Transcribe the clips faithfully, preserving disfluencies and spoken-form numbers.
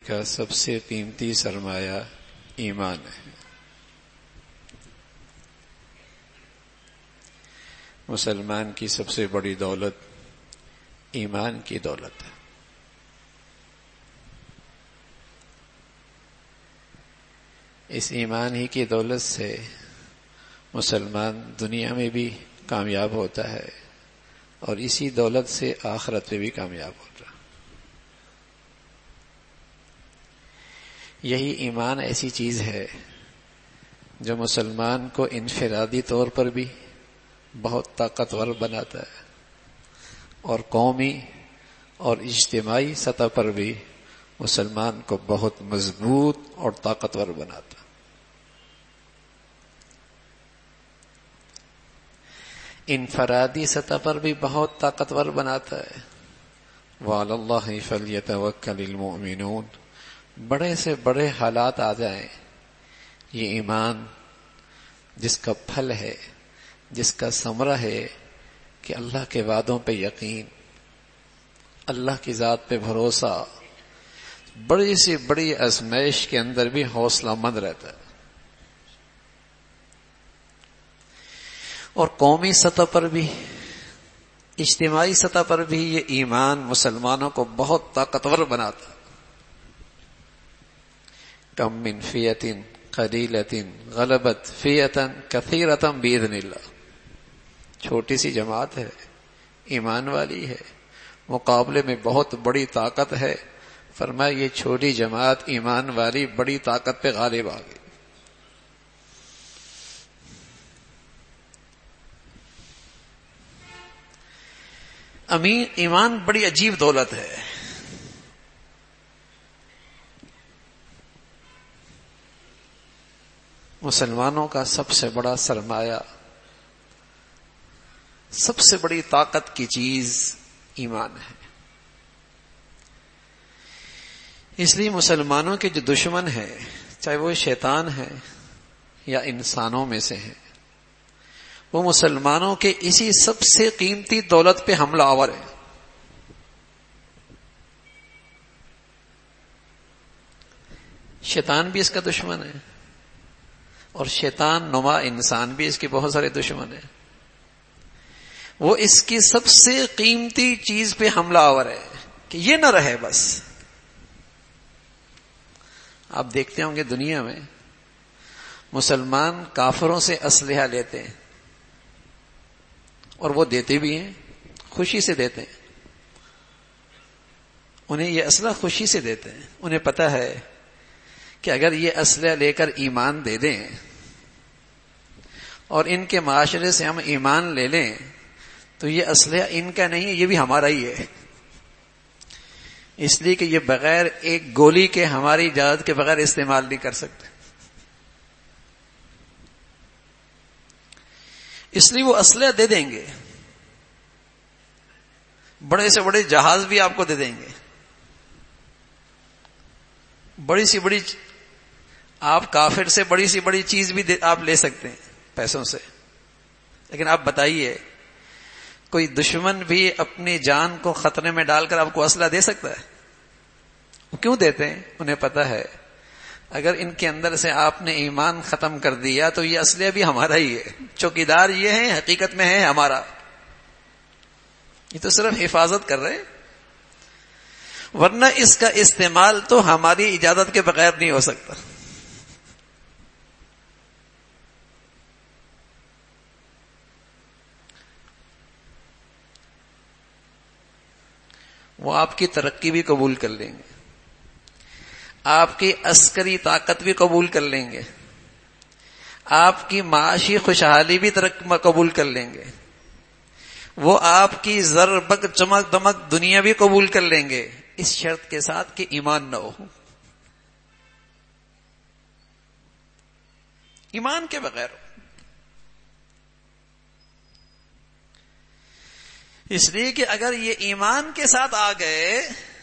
کا سب سے قیمتی سرمایہ ایمان ہے۔ مسلمان کی سب سے بڑی دولت ایمان کی دولت ہے۔ اس ایمان ہی کی دولت سے مسلمان دنیا میں بھی کامیاب ہوتا ہے اور اسی دولت سے آخرت میں بھی کامیاب ہوتا ہے۔ یہی ایمان ایسی چیز ہے جو مسلمان کو انفرادی طور پر بھی بہت طاقتور بناتا ہے اور قومی اور اجتماعی سطح پر بھی مسلمان کو بہت مضبوط اور طاقتور بناتا ہے۔ انفرادی سطح پر بھی بہت طاقتور بناتا ہے۔ وعلی اللہ فلیتوکل المؤمنون، بڑے سے بڑے حالات آ جائیں، یہ ایمان جس کا پھل ہے، جس کا ثمرہ ہے کہ اللہ کے وعدوں پہ یقین، اللہ کی ذات پہ بھروسہ، بڑی سی بڑی آزمائش کے اندر بھی حوصلہ مند رہتا ہے۔ اور قومی سطح پر بھی، اجتماعی سطح پر بھی یہ ایمان مسلمانوں کو بہت طاقتور بناتا ہے۔ کم من فیۃ قلیلۃ غلبت فیۃ کثیرۃ باذن اللہ، چھوٹی سی جماعت ہے، ایمان والی ہے، مقابلے میں بہت بڑی طاقت ہے، فرمایا یہ چھوٹی جماعت ایمان والی بڑی طاقت پہ غالب آ گئی۔ امین ایمان بڑی عجیب دولت ہے۔ مسلمانوں کا سب سے بڑا سرمایہ، سب سے بڑی طاقت کی چیز ایمان ہے۔ اس لیے مسلمانوں کے جو دشمن ہیں، چاہے وہ شیطان ہے یا انسانوں میں سے ہیں، وہ مسلمانوں کے اسی سب سے قیمتی دولت پہ حملہ آور ہے۔ شیطان بھی اس کا دشمن ہے اور شیطان نما انسان بھی اس کے بہت سارے دشمن ہیں۔ وہ اس کی سب سے قیمتی چیز پہ حملہ آور ہے کہ یہ نہ رہے۔ بس آپ دیکھتے ہوں گے دنیا میں مسلمان کافروں سے اسلحہ لیتے ہیں اور وہ دیتے بھی ہیں، خوشی سے دیتے ہیں، انہیں یہ اسلحہ خوشی سے دیتے ہیں۔ انہیں پتہ ہے کہ اگر یہ اسلحہ لے کر ایمان دے دیں اور ان کے معاشرے سے ہم ایمان لے لیں تو یہ اسلحہ ان کا نہیں ہے، یہ بھی ہمارا ہی ہے، اس لیے کہ یہ بغیر ایک گولی کے ہماری اجازت کے بغیر استعمال نہیں کر سکتے۔ اس لیے وہ اسلحہ دے دیں گے، بڑے سے بڑے جہاز بھی آپ کو دے دیں گے، بڑی سی بڑی آپ کافر سے بڑی سی بڑی چیز بھی آپ لے سکتے ہیں پیسوں سے۔ لیکن آپ بتائیے کوئی دشمن بھی اپنی جان کو خطرے میں ڈال کر آپ کو اسلحہ دے سکتا ہے؟ وہ کیوں دیتے ہیں؟ انہیں پتہ ہے اگر ان کے اندر سے آپ نے ایمان ختم کر دیا تو یہ اسلحہ بھی ہمارا ہی ہے، چوکیدار یہ ہے، حقیقت میں ہے ہمارا، یہ تو صرف حفاظت کر رہے، ورنہ اس کا استعمال تو ہماری اجازت کے بغیر نہیں ہو سکتا۔ وہ آپ کی ترقی بھی قبول کر لیں گے، آپ کی عسکری طاقت بھی قبول کر لیں گے، آپ کی معاشی خوشحالی بھی قبول کر لیں گے، وہ آپ کی زر بگ چمک دمک دنیا بھی قبول کر لیں گے، اس شرط کے ساتھ کہ ایمان نہ ہو۔ ایمان کے بغیر ہو۔ اس لیے کہ اگر یہ ایمان کے ساتھ آ گئے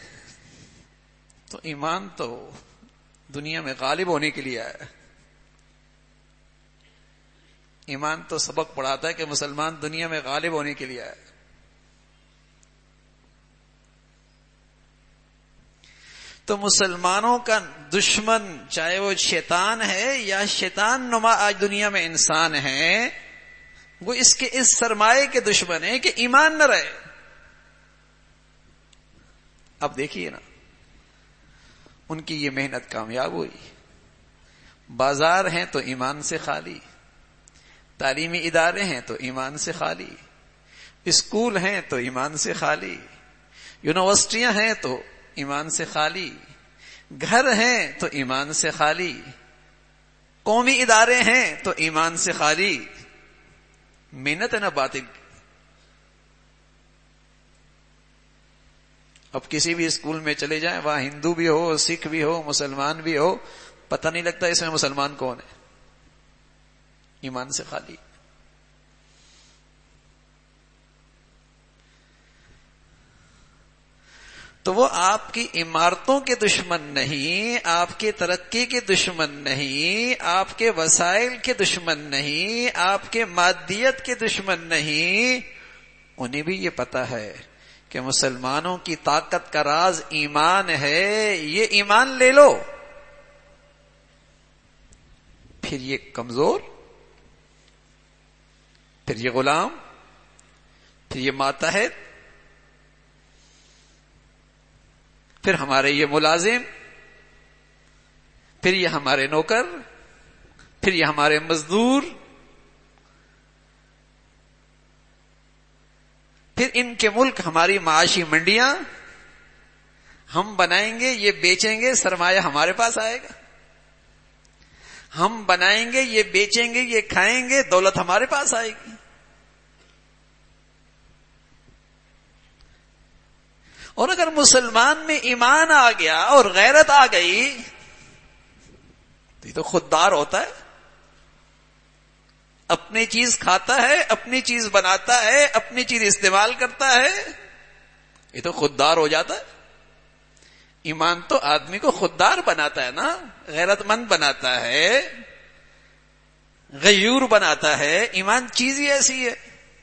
تو ایمان تو دنیا میں غالب ہونے کے لیے آیا۔ ایمان تو سبق پڑھاتا ہے کہ مسلمان دنیا میں غالب ہونے کے لیے آیا۔ تو مسلمانوں کا دشمن چاہے وہ شیطان ہے یا شیطان نما آج دنیا میں انسان ہے، وہ اس کے اس سرمایے کے دشمن ہے کہ ایمان نہ رہے. اب دیکھیے نا، ان کی یہ محنت کامیاب ہوئی. بازار ہیں تو ایمان سے خالی، تعلیمی ادارے ہیں تو ایمان سے خالی، اسکول ہیں تو ایمان سے خالی، یونیورسٹیاں ہیں تو ایمان سے خالی، گھر ہیں تو ایمان سے خالی، قومی ادارے ہیں تو ایمان سے خالی. محنت ہے نا باطل کی. اب کسی بھی اسکول میں چلے جائیں، وہاں ہندو بھی ہو، سکھ بھی ہو، مسلمان بھی ہو، پتہ نہیں لگتا اس میں مسلمان کون ہے. ایمان سے خالی. تو وہ آپ کی عمارتوں کے دشمن نہیں، آپ کی ترقی کے دشمن نہیں، آپ کے وسائل کے دشمن نہیں، آپ کے مادیت کے دشمن نہیں. انہیں بھی یہ پتا ہے کہ مسلمانوں کی طاقت کا راز ایمان ہے. یہ ایمان لے لو، پھر یہ کمزور، پھر یہ غلام، پھر یہ ماتحت، پھر ہمارے یہ ملازم، پھر یہ ہمارے نوکر، پھر یہ ہمارے مزدور، پھر ان کے ملک ہماری معاشی منڈیاں، ہم بنائیں گے، یہ بیچیں گے، سرمایہ ہمارے پاس آئے گا. ہم بنائیں گے، یہ بیچیں گے، یہ کھائیں گے، دولت ہمارے پاس آئے گی. اور اگر مسلمان میں ایمان آ گیا اور غیرت آ گئی تو یہ تو خوددار ہوتا ہے. اپنی چیز کھاتا ہے، اپنی چیز بناتا ہے، اپنی چیز استعمال کرتا ہے، یہ تو خوددار ہو جاتا ہے. ایمان تو آدمی کو خوددار بناتا ہے نا، غیرت مند بناتا ہے، غیور بناتا ہے. ایمان چیز ہی ایسی ہے.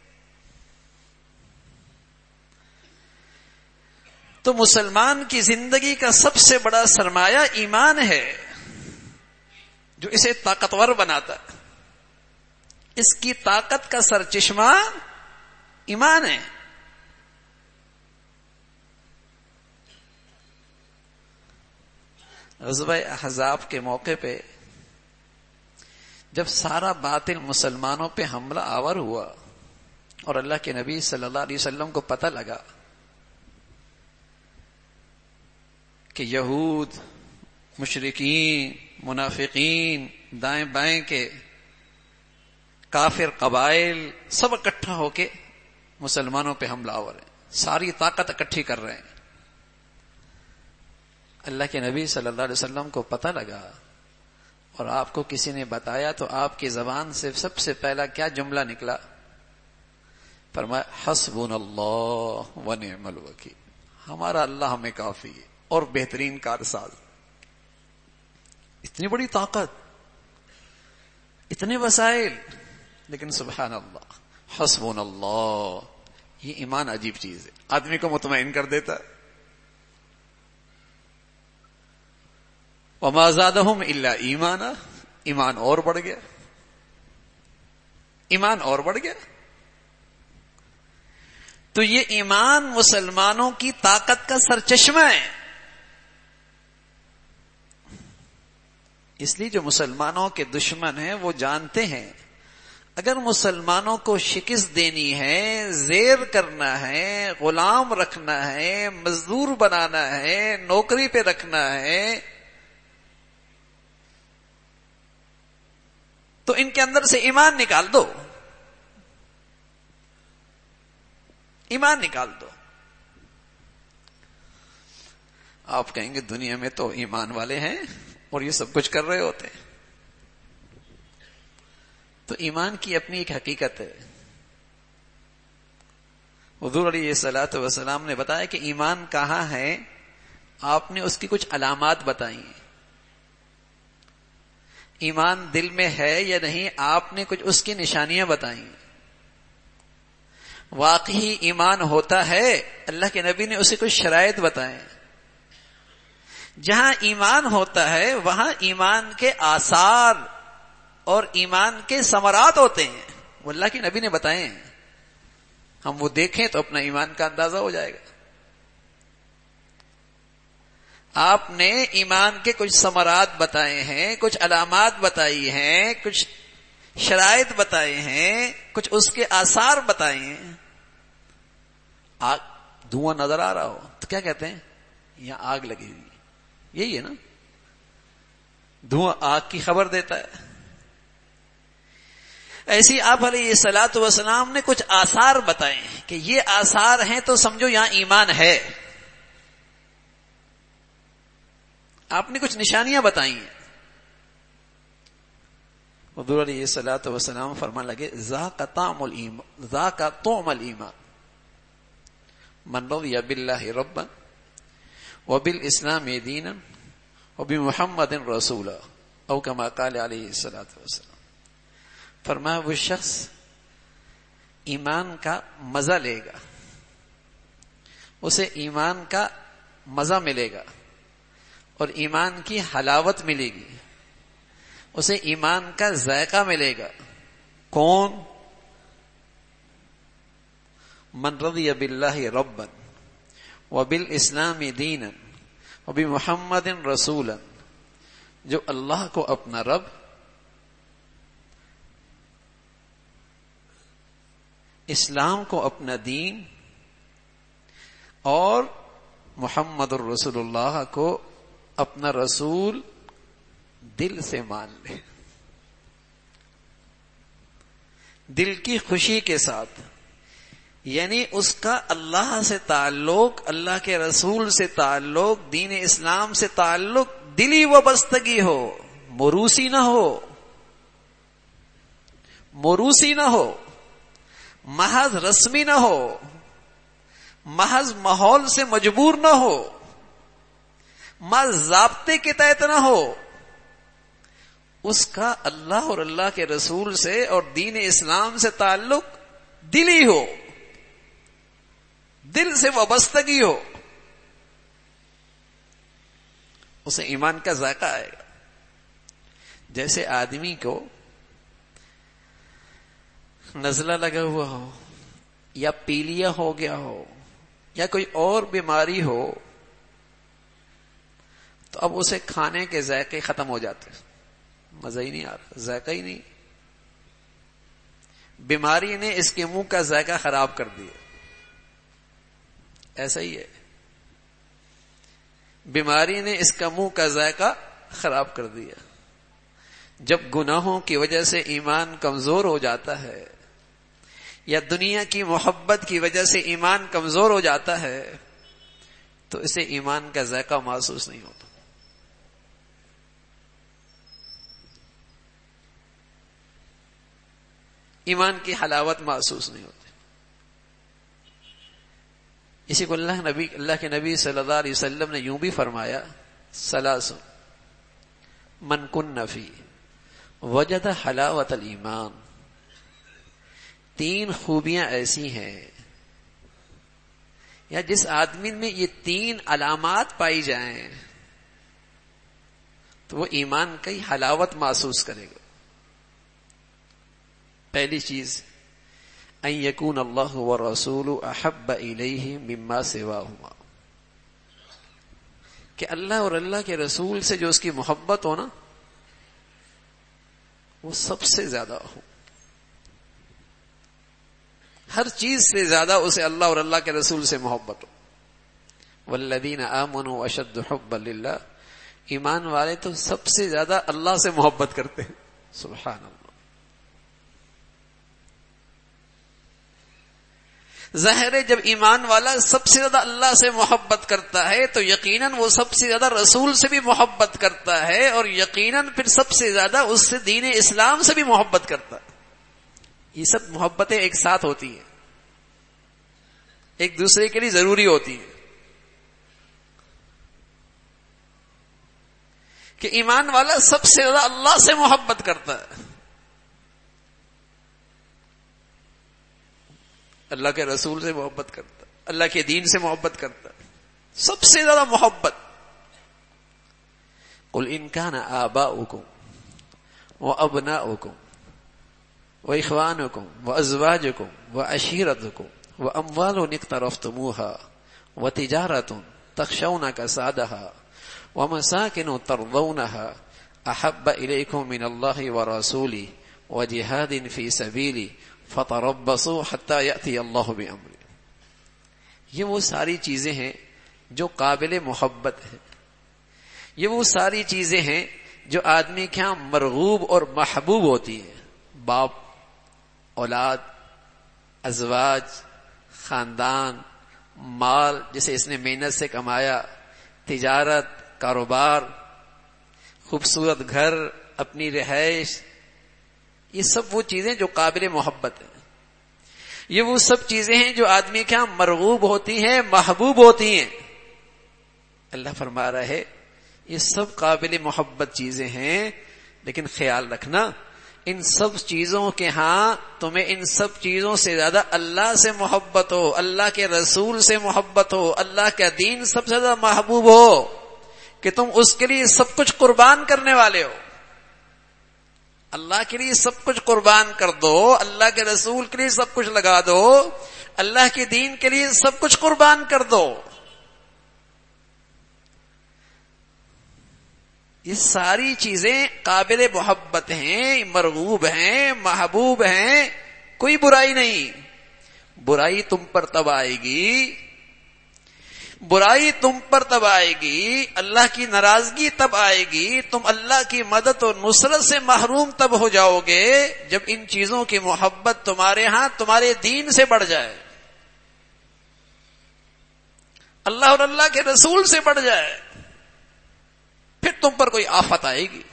تو مسلمان کی زندگی کا سب سے بڑا سرمایہ ایمان ہے، جو اسے طاقتور بناتا ہے. اس کی طاقت کا سرچشمہ ایمان ہے. غزوہ احزاب کے موقع پہ جب سارا باطل مسلمانوں پہ حملہ آور ہوا اور اللہ کے نبی صلی اللہ علیہ وسلم کو پتہ لگا کہ یہود، مشرکین، منافقین، دائیں بائیں کے کافر قبائل سب اکٹھا ہو کے مسلمانوں پہ حملہ آور ہیں، ساری طاقت اکٹھی کر رہے ہیں. اللہ کے نبی صلی اللہ علیہ وسلم کو پتہ لگا اور آپ کو کسی نے بتایا تو آپ کی زبان سے سب سے پہلا کیا جملہ نکلا؟ فرمایا حسبنا اللہ ونعم الوکیل. ہمارا اللہ ہمیں کافی ہے اور بہترین کارساز. اتنی بڑی طاقت، اتنے وسائل، لیکن سبحان اللہ حسبنا اللہ. یہ ایمان عجیب چیز ہے، آدمی کو مطمئن کر دیتا ہے. وما زادہم الا ایمانا. ایمان اور بڑھ گیا، ایمان اور بڑھ گیا. تو یہ ایمان مسلمانوں کی طاقت کا سرچشمہ ہے. اس لیے جو مسلمانوں کے دشمن ہیں وہ جانتے ہیں اگر مسلمانوں کو شکست دینی ہے، زیر کرنا ہے، غلام رکھنا ہے، مزدور بنانا ہے، نوکری پہ رکھنا ہے، تو ان کے اندر سے ایمان نکال دو، ایمان نکال دو. آپ کہیں گے دنیا میں تو ایمان والے ہیں اور یہ سب کچھ کر رہے ہوتے ہیں. تو ایمان کی اپنی ایک حقیقت ہے. حضور علیہ الصلوۃ والسلام نے بتایا کہ ایمان کہاں ہے. آپ نے اس کی کچھ علامات بتائی ہیں. ایمان دل میں ہے یا نہیں، آپ نے کچھ اس کی نشانیاں بتائی. واقعی ایمان ہوتا ہے، اللہ کے نبی نے اسے کچھ شرائط بتائے. جہاں ایمان ہوتا ہے وہاں ایمان کے آثار اور ایمان کے ثمرات ہوتے ہیں، وہ اللہ کے نبی نے بتائے ہیں، ہم وہ دیکھیں تو اپنا ایمان کا اندازہ ہو جائے گا۔ آپ نے ایمان کے کچھ ثمرات بتائے ہیں، کچھ علامات بتائی ہیں، کچھ شرائط بتائے ہیں، کچھ اس کے آثار بتائے ہیں۔ آگ دھواں نظر آ رہا ہو تو کیا کہتے ہیں؟ یہاں آگ لگی ہوئی، یہی ہے نا، دھواں آگ کی خبر دیتا ہے۔ ایسی آپ علیہ الصلوۃ والسلام نے کچھ آثار بتائے ہیں کہ یہ آثار ہیں تو سمجھو یہاں ایمان ہے۔ آپ نے کچھ نشانیاں بتائی ہیں۔ حضور علیہ الصلوۃ والسلام فرمان لگے ذاق طعم الایمان، ذاق طعم الایمان من رضی باللہ ربا وبالاسلام دینا وبمحمد رسولا، او کما قال علیہ الصلوۃ والسلام۔ فرمایا وہ شخص ایمان کا مزہ لے گا، اسے ایمان کا مزہ ملے گا اور ایمان کی حلاوت ملے گی، اسے ایمان کا ذائقہ ملے گا۔ کون؟ من رضی باللہ ربا وبالاسلام دینا وبمحمد رسولا، جو اللہ کو اپنا رب، اسلام کو اپنا دین اور محمد الرسول اللہ کو اپنا رسول دل سے مان لے، دل کی خوشی کے ساتھ، یعنی اس کا اللہ سے تعلق، اللہ کے رسول سے تعلق، دین اسلام سے تعلق دلی وابستگی ہو، موروثی نہ ہو، موروثی نہ ہو، محض رسمی نہ ہو، محض ماحول سے مجبور نہ ہو، محض ضابطے کے تحت نہ ہو، اس کا اللہ اور اللہ کے رسول سے اور دین اسلام سے تعلق دلی ہو، دل سے وابستگی ہو، اسے ایمان کا ذائقہ آئے گا۔ جیسے آدمی کو نزلہ لگا ہوا ہو یا پیلیا ہو گیا ہو یا کوئی اور بیماری ہو تو اب اسے کھانے کے ذائقے ختم ہو جاتے، مزہ ہی نہیں آ رہا، ذائقہ ہی نہیں، بیماری نے اس کے منہ کا ذائقہ خراب کر دیا۔ ایسا ہی ہے، بیماری نے اس کا منہ کا ذائقہ خراب کر دیا۔ جب گناہوں کی وجہ سے ایمان کمزور ہو جاتا ہے یا دنیا کی محبت کی وجہ سے ایمان کمزور ہو جاتا ہے تو اسے ایمان کا ذائقہ محسوس نہیں ہوتا۔ ایمان کی حلاوت محسوس نہیں ہوتی۔ اسی کو اللہ نبی اللہ کے نبی صلی اللہ علیہ وسلم نے یوں بھی فرمایا، ثلاث من کن فی وجد حلاوت الایمان، تین خوبیاں ایسی ہیں یا جس آدمی میں یہ تین علامات پائی جائیں تو وہ ایمان کی حلاوت محسوس کرے گا۔ پہلی چیز ان یکون اللہ والرسول احب الیہ مما سواہما، کہ اللہ اور اللہ کے رسول سے جو اس کی محبت ہو نا وہ سب سے زیادہ ہو، ہر چیز سے زیادہ اسے اللہ اور اللہ کے رسول سے محبت ہو۔ والذین آمنوا اشد حبا للہ، ایمان والے تو سب سے زیادہ اللہ سے محبت کرتے ہیں۔ سبحان اللہ۔ ظاہر ہے جب ایمان والا سب سے زیادہ اللہ سے محبت کرتا ہے تو یقیناً وہ سب سے زیادہ رسول سے بھی محبت کرتا ہے اور یقیناً پھر سب سے زیادہ اس سے دین اسلام سے بھی محبت کرتا ہے۔ یہ سب محبتیں ایک ساتھ ہوتی ہیں، ایک دوسرے کے لیے ضروری ہوتی ہیں۔ کہ ایمان والا سب سے زیادہ اللہ سے محبت کرتا ہے، اللہ کے رسول سے محبت کرتا ہے، اللہ کے دین سے محبت کرتا ہے، سب سے زیادہ محبت۔ قل ان كان آباؤكم وأبناؤكم وإخوانكم وأزواجكم وعشيرتكم وأموال اقترفتموها وتجارة تخشون كسادها ومساكن ترضونها أحب إليكم من الله ورسوله وجهاد في سبيله فتربصوا حتى يأتي الله بأمره. یہ وہ ساری چیزیں ہیں جو قابل محبت ہے، یہ وہ ساری چیزیں ہیں جو آدمی کے ہاں مرغوب اور محبوب ہوتی ہیں. باپ، اولاد، ازواج، خاندان، مال جسے اس نے محنت سے کمایا، تجارت، کاروبار، خوبصورت گھر، اپنی رہائش، یہ سب وہ چیزیں جو قابل محبت ہیں. یہ وہ سب چیزیں ہیں جو آدمی کے ہاں مرغوب ہوتی ہیں، محبوب ہوتی ہیں. اللہ فرما رہا ہے یہ سب قابل محبت چیزیں ہیں، لیکن خیال رکھنا ان سب چیزوں کے ہاں تمہیں ان سب چیزوں سے زیادہ اللہ سے محبت ہو، اللہ کے رسول سے محبت ہو، اللہ کا دین سب سے زیادہ محبوب ہو کہ تم اس کے لیے سب کچھ قربان کرنے والے ہو. اللہ کے لیے سب کچھ قربان کر دو، اللہ کے رسول کے لیے سب کچھ لگا دو، اللہ کے دین کے لیے سب کچھ قربان کر دو. یہ ساری چیزیں قابل محبت ہیں، مرغوب ہیں، محبوب ہیں، کوئی برائی نہیں. برائی تم پر تب آئے گی برائی تم پر تب آئے گی اللہ کی ناراضگی تب آئے گی، تم اللہ کی مدد اور نصرت سے محروم تب ہو جاؤ گے جب ان چیزوں کی محبت تمہارے ہاں تمہارے دین سے بڑھ جائے، اللہ اور اللہ کے رسول سے بڑھ جائے. پھر تم پر کوئی آفت آئے گی،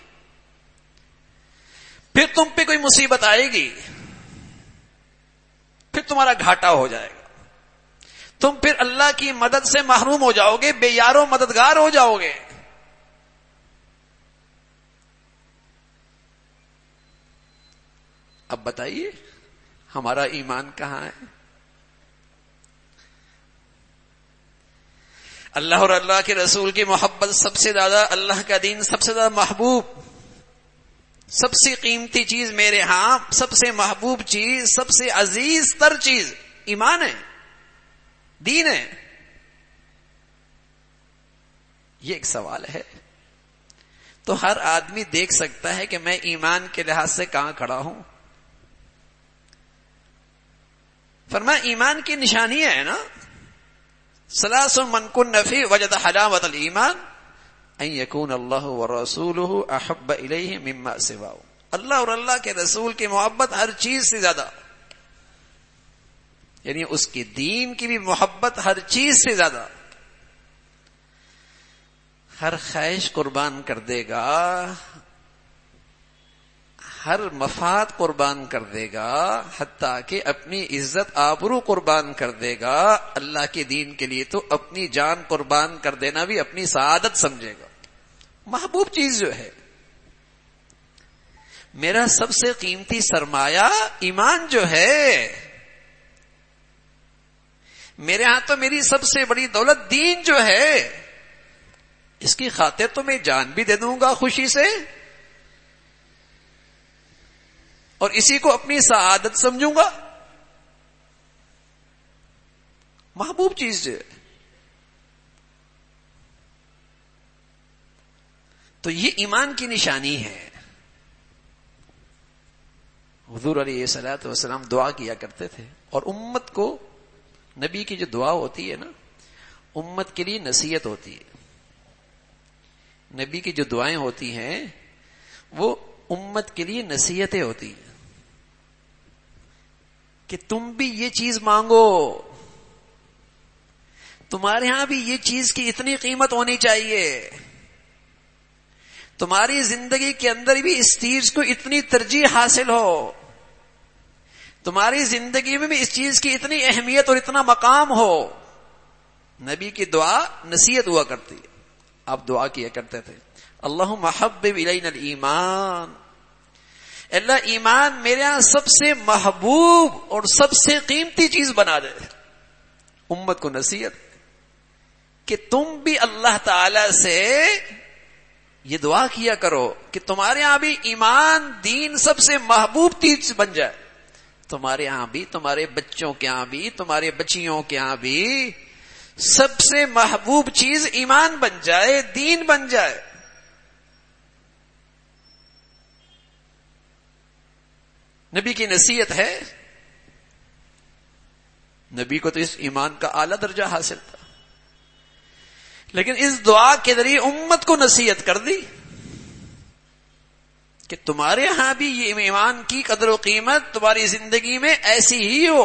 پھر تم پہ کوئی مصیبت آئے گی، پھر تمہارا گھاٹا ہو جائے گا، تم پھر اللہ کی مدد سے محروم ہو جاؤ گے، بے یارو مددگار ہو جاؤ گے. اب بتائیے ہمارا ایمان کہاں ہے؟ اللہ اور اللہ کے رسول کی محبت سب سے زیادہ، اللہ کا دین سب سے زیادہ محبوب، سب سے قیمتی چیز میرے ہاں، سب سے محبوب چیز، سب سے عزیز تر چیز ایمان ہے، دین ہے. یہ ایک سوال ہے. تو ہر آدمی دیکھ سکتا ہے کہ میں ایمان کے لحاظ سے کہاں کھڑا ہوں. فرمایا ایمان کی نشانیاں ہے نا، ثلاث من کن فی وجد حلاوۃ الایمان ان یکون اللہ ورسولہ احب الیہ مما سواہ. اللہ اور اللہ کے رسول کی محبت ہر چیز سے زیادہ، یعنی اس کے دین کی بھی محبت ہر چیز سے زیادہ. ہر خواہش قربان کر دے گا، ہر مفاد قربان کر دے گا، حتیٰ کہ اپنی عزت آبرو قربان کر دے گا. اللہ کے دین کے لیے تو اپنی جان قربان کر دینا بھی اپنی سعادت سمجھے گا. محبوب چیز جو ہے، میرا سب سے قیمتی سرمایہ ایمان جو ہے، میرے ہاں تو میری سب سے بڑی دولت دین جو ہے، اس کی خاطر تو میں جان بھی دے دوں گا خوشی سے، اور اسی کو اپنی سعادت سمجھوں گا. محبوب چیز جو ہے. تو یہ ایمان کی نشانی ہے. حضور علیہ الصلوۃ والسلام دعا کیا کرتے تھے، اور امت کو، نبی کی جو دعا ہوتی ہے نا، امت کے لیے نصیحت ہوتی ہے. نبی کی جو دعائیں ہوتی ہیں وہ امت کے لیے نصیحتیں ہوتی ہیں کہ تم بھی یہ چیز مانگو، تمہارے ہاں بھی یہ چیز کی اتنی قیمت ہونی چاہیے، تمہاری زندگی کے اندر بھی اس چیز کو اتنی ترجیح حاصل ہو، تمہاری زندگی میں بھی اس چیز کی اتنی اہمیت اور اتنا مقام ہو. نبی کی دعا نصیحت ہوا کرتی ہے. آپ دعا کیا کرتے تھے، اللہم حبب الینا الایمان، اللہ ایمان میرے یہاں سب سے محبوب اور سب سے قیمتی چیز بنا دے. امت کو نصیحت کہ تم بھی اللہ تعالی سے یہ دعا کیا کرو کہ تمہارے ہاں بھی ایمان دین سب سے محبوب چیز بن جائے. تمہارے ہاں بھی, تمہارے بچوں کے ہاں بھی, تمہارے بچیوں کے ہاں بھی سب سے محبوب چیز ایمان بن جائے, دین بن جائے. نبی کی نصیحت ہے, نبی کو تو اس ایمان کا اعلیٰ درجہ حاصل تھا, لیکن اس دعا کے ذریعے امت کو نصیحت کر دی کہ تمہارے ہاں بھی یہ ایمان کی قدر و قیمت تمہاری زندگی میں ایسی ہی ہو.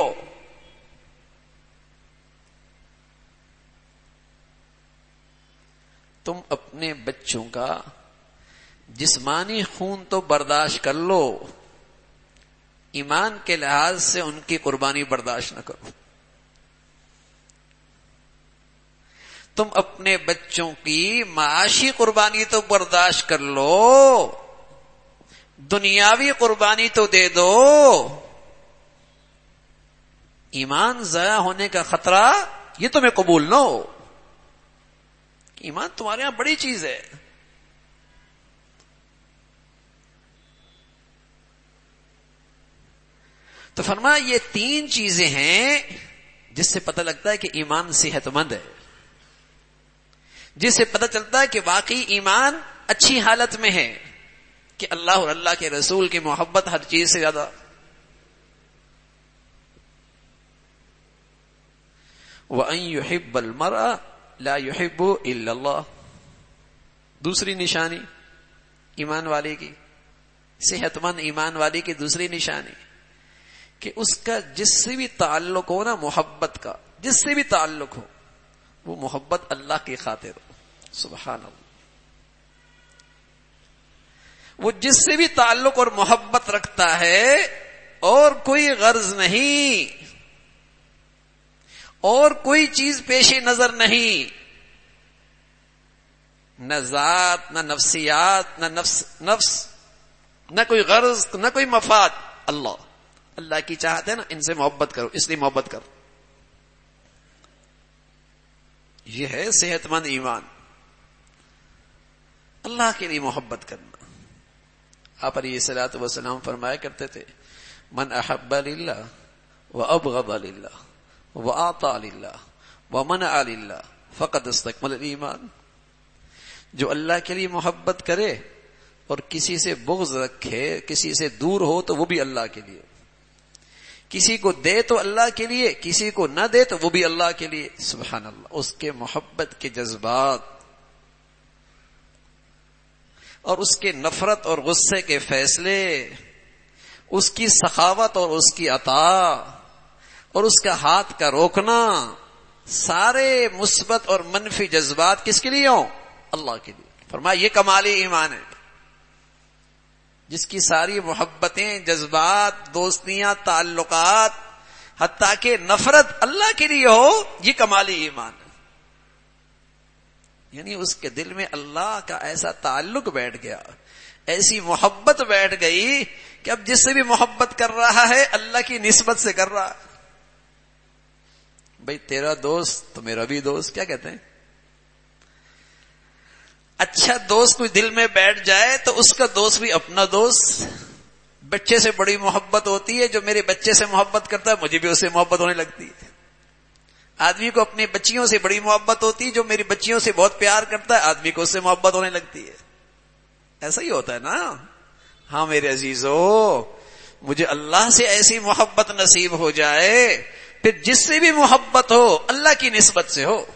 تم اپنے بچوں کا جسمانی خون تو برداشت کر لو, ایمان کے لحاظ سے ان کی قربانی برداشت نہ کرو. تم اپنے بچوں کی معاشی قربانی تو برداشت کر لو, دنیاوی قربانی تو دے دو. ایمان ضائع ہونے کا خطرہ یہ تمہیں قبول نہ ہو. ایمان تمہارے یہاں بڑی چیز ہے. تو فرمایا یہ تین چیزیں ہیں جس سے پتہ لگتا ہے کہ ایمان صحت مند ہے, جس سے پتہ چلتا ہے کہ واقعی ایمان اچھی حالت میں ہے, کہ اللہ اور اللہ کے رسول کی محبت ہر چیز سے زیادہ. وَأَن يُحِبَّ الْمَرْءَ لَا يُحِبُّ إِلَّا اللَّهُ. دوسری نشانی ایمان والے کی, صحت مند ایمان والے کی دوسری نشانی کہ اس کا جس سے بھی تعلق ہو نا, محبت کا جس سے بھی تعلق ہو, وہ محبت اللہ کی خاطر ہو. سبحان اللہ. وہ جس سے بھی تعلق اور محبت رکھتا ہے اور کوئی غرض نہیں, اور کوئی چیز پیش نظر نہیں, نہ ذات, نہ نفسیات, نہ نفس نفس نہ کوئی غرض, نہ کوئی مفاد. اللہ اللہ کی چاہت ہے نا, ان سے محبت کرو, اس لیے محبت کرو. یہ ہے صحت مند ایمان, اللہ کے لیے محبت کرنا. آپ علیہ الصلوۃ والسلام فرمایا کرتے تھے, من احب للہ وابغض للہ واعطى للہ ومنع للہ فقد استکمل الایمان. جو اللہ کے لیے محبت کرے اور کسی سے بغض رکھے, کسی سے دور ہو, تو وہ بھی اللہ کے لیے. کسی کو دے تو اللہ کے لیے, کسی کو نہ دے تو وہ بھی اللہ کے لیے. سبحان اللہ. اس کے محبت کے جذبات اور اس کے نفرت اور غصے کے فیصلے, اس کی سخاوت اور اس کی عطا اور اس کا ہاتھ کا روکنا, سارے مثبت اور منفی جذبات کس کے لیے ہوں؟ اللہ کے لیے. فرمایا یہ کمال ایمان ہے, جس کی ساری محبتیں, جذبات, دوستیاں, تعلقات, حتیٰ کہ نفرت اللہ کے لیے ہو, یہ کمال ایمان ہے. یعنی اس کے دل میں اللہ کا ایسا تعلق بیٹھ گیا, ایسی محبت بیٹھ گئی کہ اب جس سے بھی محبت کر رہا ہے اللہ کی نسبت سے کر رہا ہے. بھئی تیرا دوست تو میرا بھی دوست, کیا کہتے ہیں, اچھا دوست کوئی دل میں بیٹھ جائے تو اس کا دوست بھی اپنا دوست. بچے سے بڑی محبت ہوتی ہے, جو میرے بچے سے محبت کرتا ہے مجھے بھی اس سے محبت ہونے لگتی ہے. آدمی کو اپنی بچیوں سے بڑی محبت ہوتی ہے, جو میری بچیوں سے بہت پیار کرتا ہے آدمی کو اس سے محبت ہونے لگتی ہے. ایسا ہی ہوتا ہے نا. ہاں میرے عزیزو, مجھے اللہ سے ایسی محبت نصیب ہو جائے, پھر جس سے بھی محبت ہو اللہ کی نسبت سے ہو.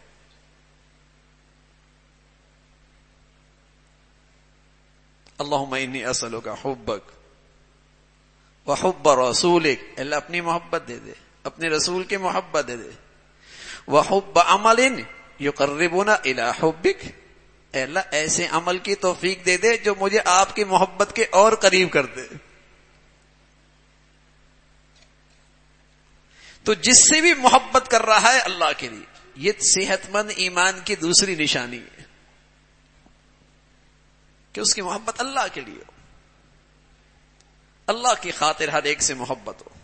اللہم انی اسألک حبک وحب رسولک, اللہ اپنی محبت دے دے, اپنے رسول کی محبت دے دے. وحب عمل یقربنا الی حبک, اے اللہ ایسے عمل کی توفیق دے دے جو مجھے آپ کی محبت کے اور قریب کر دے. تو جس سے بھی محبت کر رہا ہے اللہ کے لیے, یہ صحت مند ایمان کی دوسری نشانی ہے کہ اس کی محبت اللہ کے لیے ہو, اللہ کی خاطر ہر ایک سے محبت ہو.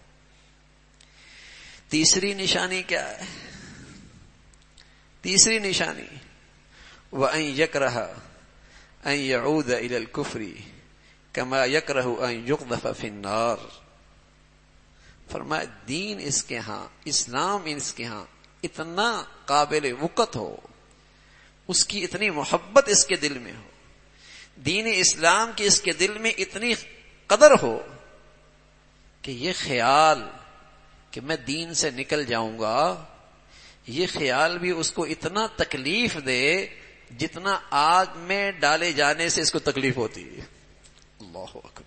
تیسری نشانی کیا ہے؟ تیسری نشانی وَأَن يَكْرَهَ ان يعود الى الكفر كما يكره ان يقذف في النار. فرمایا دین اس کے ہاں، اسلام اس کے ہاں اتنا قابل وقت ہو، اس کی اتنی محبت اس کے دل میں ہو، دین اسلام کی اس کے دل میں اتنی قدر ہو کہ یہ خیال کہ میں دین سے نکل جاؤں گا، یہ خیال بھی اس کو اتنا تکلیف دے جتنا آگ میں ڈالے جانے سے اس کو تکلیف ہوتی ہے. اللہ اکبر.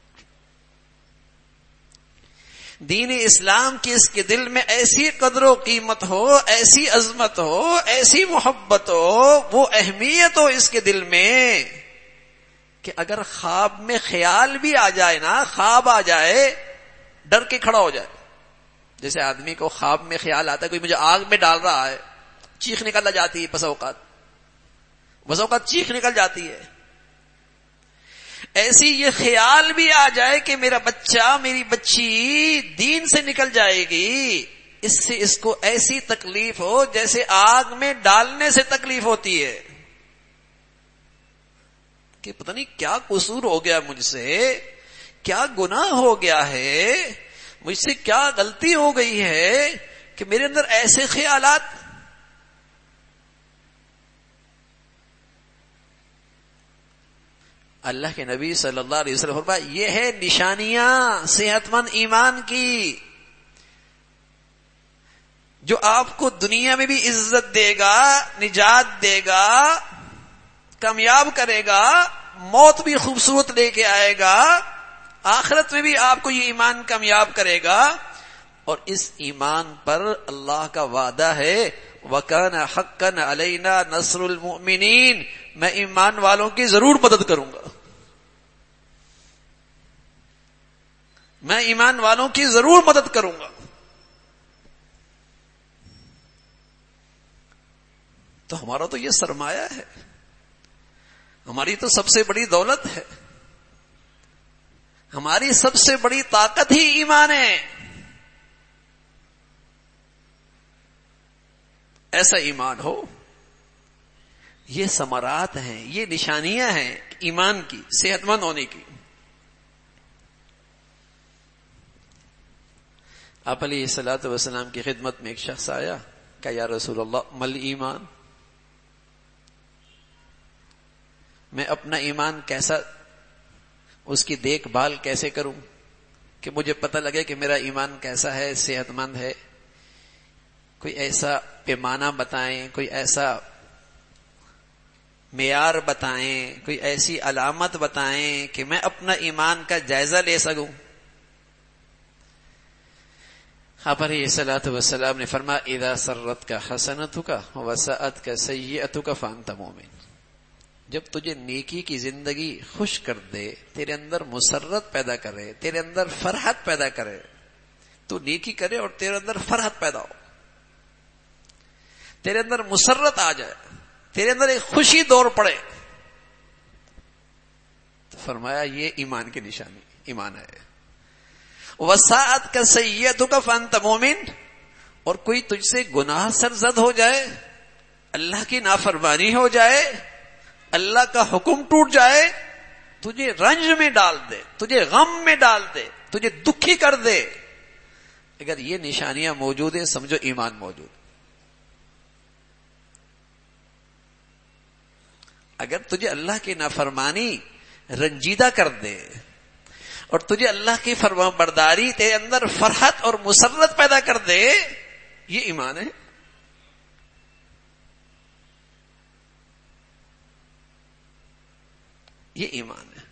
دین اسلام کی اس کے دل میں ایسی قدر و قیمت ہو، ایسی عظمت ہو، ایسی محبت ہو، وہ اہمیت ہو اس کے دل میں کہ اگر خواب میں خیال بھی آ جائے نا، خواب آ جائے، ڈر کے کھڑا ہو جائے. جیسے آدمی کو خواب میں خیال آتا ہے کوئی مجھے آگ میں ڈال رہا ہے، چیخ نکل جاتی ہے، بس اوقات بس اوقات چیخ نکل جاتی ہے. ایسی یہ خیال بھی آ جائے کہ میرا بچہ، میری بچی دین سے نکل جائے گی، اس سے اس کو ایسی تکلیف ہو جیسے آگ میں ڈالنے سے تکلیف ہوتی ہے کہ پتہ نہیں کیا قصور ہو گیا مجھ سے، کیا گناہ ہو گیا ہے، مجھ سے کیا غلطی ہو گئی ہے کہ میرے اندر ایسے خیالات. اللہ کے نبی صلی اللہ علیہ وسلم فرمایا یہ ہے نشانیاں صحت مند ایمان کی، جو آپ کو دنیا میں بھی عزت دے گا، نجات دے گا، کامیاب کرے گا، موت بھی خوبصورت لے کے آئے گا، آخرت میں بھی آپ کو یہ ایمان کامیاب کرے گا. اور اس ایمان پر اللہ کا وعدہ ہے وَكَانَ حَقًّا عَلَيْنَا نَصْرُ الْمُؤْمِنِينَ، میں ایمان والوں کی ضرور مدد کروں گا، میں ایمان والوں کی ضرور مدد کروں گا. تو ہمارا تو یہ سرمایہ ہے، ہماری تو سب سے بڑی دولت ہے، ہماری سب سے بڑی طاقت ہی ایمان ہے. ایسا ایمان ہو، یہ ثمرات ہیں، یہ نشانیاں ہیں ایمان کی، صحت مند ہونے کی. آپ علیہ الصلوۃ والسلام کی خدمت میں ایک شخص آیا کہ یا رسول اللہ مل ایمان، میں اپنا ایمان کیسا، اس کی دیکھ بھال کیسے کروں کہ مجھے پتہ لگے کہ میرا ایمان کیسا ہے، صحت مند ہے. کوئی ایسا پیمانہ بتائیں، کوئی ایسا معیار بتائیں، کوئی ایسی علامت بتائیں کہ میں اپنا ایمان کا جائزہ لے سکوں. آپ علیہ الصلوۃ والسلام نے فرمایا اذا سرتک حسنتک وساءتک سیئتک فانت مؤمن. جب تجھے نیکی کی زندگی خوش کر دے، تیرے اندر مسرت پیدا کرے، تیرے اندر فرحت پیدا کرے، تو نیکی کرے اور تیرے اندر فرحت پیدا ہو، تیرے اندر مسرت آ جائے، تیرے اندر ایک خوشی دور پڑے، تو فرمایا یہ ایمان کی نشانی ایمان ہے. وساعت کا سیئتک فانت مومن. اور کوئی تجھ سے گناہ سرزد ہو جائے، اللہ کی نافرمانی ہو جائے، اللہ کا حکم ٹوٹ جائے، تجھے رنج میں ڈال دے، تجھے غم میں ڈال دے، تجھے دکھی کر دے، اگر یہ نشانیاں موجود ہیں سمجھو ایمان موجود. اگر تجھے اللہ کی نافرمانی رنجیدہ کر دے اور تجھے اللہ کی فرما برداری تیرے اندر فرحت اور مسرت پیدا کر دے، یہ ایمان ہے. یہ ایمان ہے.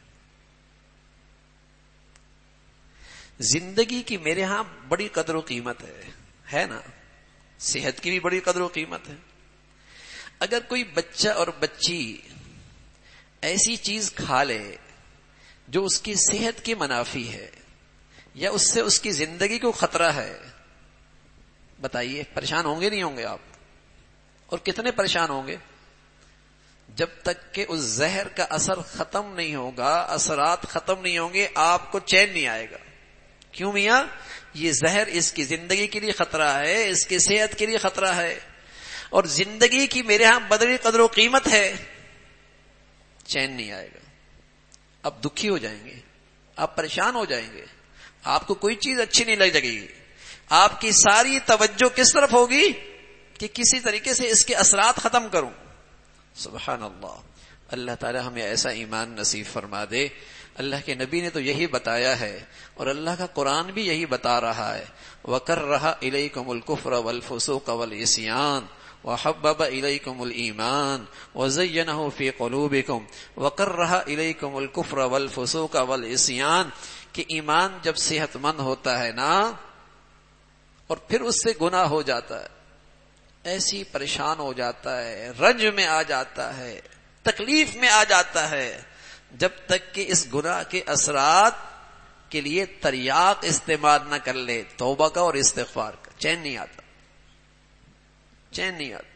زندگی کی میرے ہاں بڑی قدر و قیمت ہے ہے نا، صحت کی بھی بڑی قدر و قیمت ہے. اگر کوئی بچہ اور بچی ایسی چیز کھا لے جو اس کی صحت کی منافی ہے یا اس سے اس کی زندگی کو خطرہ ہے، بتائیے پریشان ہوں گے نہیں ہوں گے آپ؟ اور کتنے پریشان ہوں گے جب تک کہ اس زہر کا اثر ختم نہیں ہوگا، اثرات ختم نہیں ہوں گے، آپ کو چین نہیں آئے گا. کیوں میاں؟ یہ زہر اس کی زندگی کے لیے خطرہ ہے، اس کی صحت کے لیے خطرہ ہے، اور زندگی کی میرے ہاں بدلی قدر و قیمت ہے. چین نہیں آئے گا. آپ دکھی ہو جائیں گے, آپ پریشان ہو جائیں گے, آپ کو کوئی چیز اچھی نہیں لگ جائے گی. آپ کی ساری توجہ کس طرف ہوگی کہ کسی طریقے سے اس کے اثرات ختم کروں. سبحان اللہ. اللہ تعالی ہمیں ایسا ایمان نصیب فرما دے. اللہ کے نبی نے تو یہی بتایا ہے اور اللہ کا قرآن بھی یہی بتا رہا ہے. وَكَرَّهَ إِلَيْكُمُ الْكُفْرَ وَالْفُسُوقَ وَالْعِصْيَانَ وَحَبَّبَ إِلَيْكُمُ الْإِيمَانَ وَزَيَّنَهُ فِي قُلُوبِكُمْ وَكَرَّهَ إِلَيْكُمُ الْكُفْرَ وَالْفُسُوقَ وَالْعِصْيَانَ. کہ ایمان جب صحت مند ہوتا ہے نا اور پھر اس سے گناہ ہو جاتا ہے, ایسی پریشان ہو جاتا ہے, رنج میں آ جاتا ہے, تکلیف میں آ جاتا ہے, جب تک کہ اس گناہ کے اثرات کے لیے تریاق استعمال نہ کر لے, توبہ کا اور استغفار کا, چین نہیں آتا, چین نہیں آتا.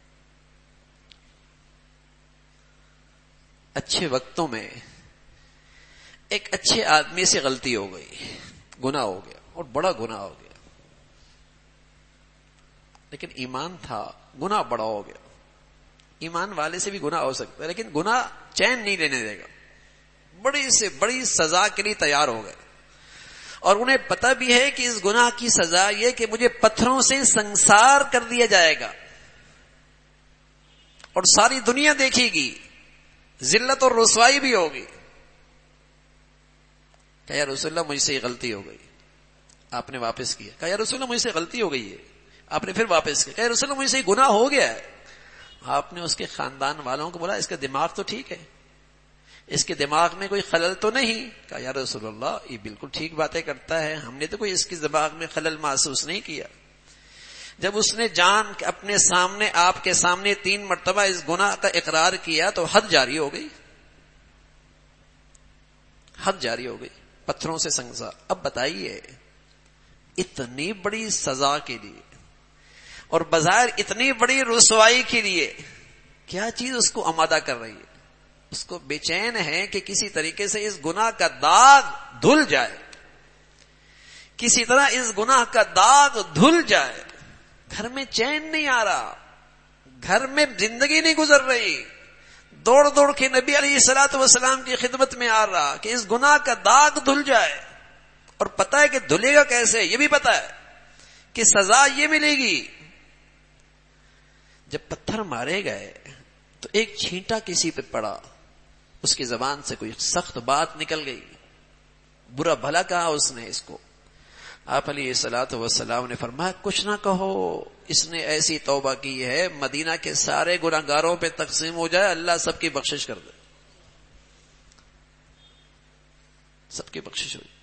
اچھے وقتوں میں ایک اچھے آدمی سے غلطی ہو گئی, گناہ ہو گیا اور بڑا گناہ ہو گیا, لیکن ایمان تھا, گناہ بڑا ہو گیا. ایمان والے سے بھی گناہ ہو سکتا ہے لیکن گناہ چین نہیں لینے دے گا, بڑی سے بڑی سزا کے لیے تیار ہو گئے. اور انہیں پتہ بھی ہے کہ اس گناہ کی سزا یہ کہ مجھے پتھروں سے سنسار کر دیا جائے گا اور ساری دنیا دیکھے گی, ذلت اور رسوائی بھی ہوگی. کہا یا رسول اللہ مجھ سے غلطی ہو گئی, آپ نے واپس کیا. کہا یا رسول اللہ مجھ سے غلطی ہو گئی ہے, آپ نے پھر واپس کیا. کہا یا رسول اللہ مجھ سے گناہ ہو گیا ہے. آپ نے اس کے خاندان والوں کو بولا اس کا دماغ تو ٹھیک ہے, اس کے دماغ میں کوئی خلل تو نہیں. کہا یا رسول اللہ یہ بالکل ٹھیک باتیں کرتا ہے, ہم نے تو کوئی اس کے دماغ میں خلل محسوس نہیں کیا. جب اس نے جان اپنے سامنے آپ کے سامنے تین مرتبہ اس گناہ کا اقرار کیا تو حد جاری ہو گئی, حد جاری ہو گئی, پتھروں سے سنسار. اب بتائیے اتنی بڑی سزا کے لیے اور بظاہر اتنی بڑی رسوائی کے لیے کیا چیز اس کو آمادہ کر رہی ہے؟ اس کو بے چین ہے کہ کسی طریقے سے اس گناہ کا داغ دھل جائے, کسی طرح اس گناہ کا داغ دھل جائے. گھر میں چین نہیں آ رہا, گھر میں زندگی نہیں گزر رہی, دوڑ دوڑ کے نبی علیہ الصلوۃ والسلام کی خدمت میں آ رہا کہ اس گناہ کا داغ دھل جائے. اور پتہ ہے کہ دھلے گا کیسے, یہ بھی پتہ ہے کہ سزا یہ ملے گی. جب پتھر مارے گئے تو ایک چھینٹا کسی پہ پڑا, اس کی زبان سے کوئی سخت بات نکل گئی, برا بھلا کہا اس نے اس کو. آپ علیہ الصلوۃ والسلام نے فرمایا کچھ نہ کہو, اس نے ایسی توبہ کی ہے مدینہ کے سارے گناہگاروں پہ تقسیم ہو جائے, اللہ سب کی بخشش کر دے, سب کی بخشش ہو جائے.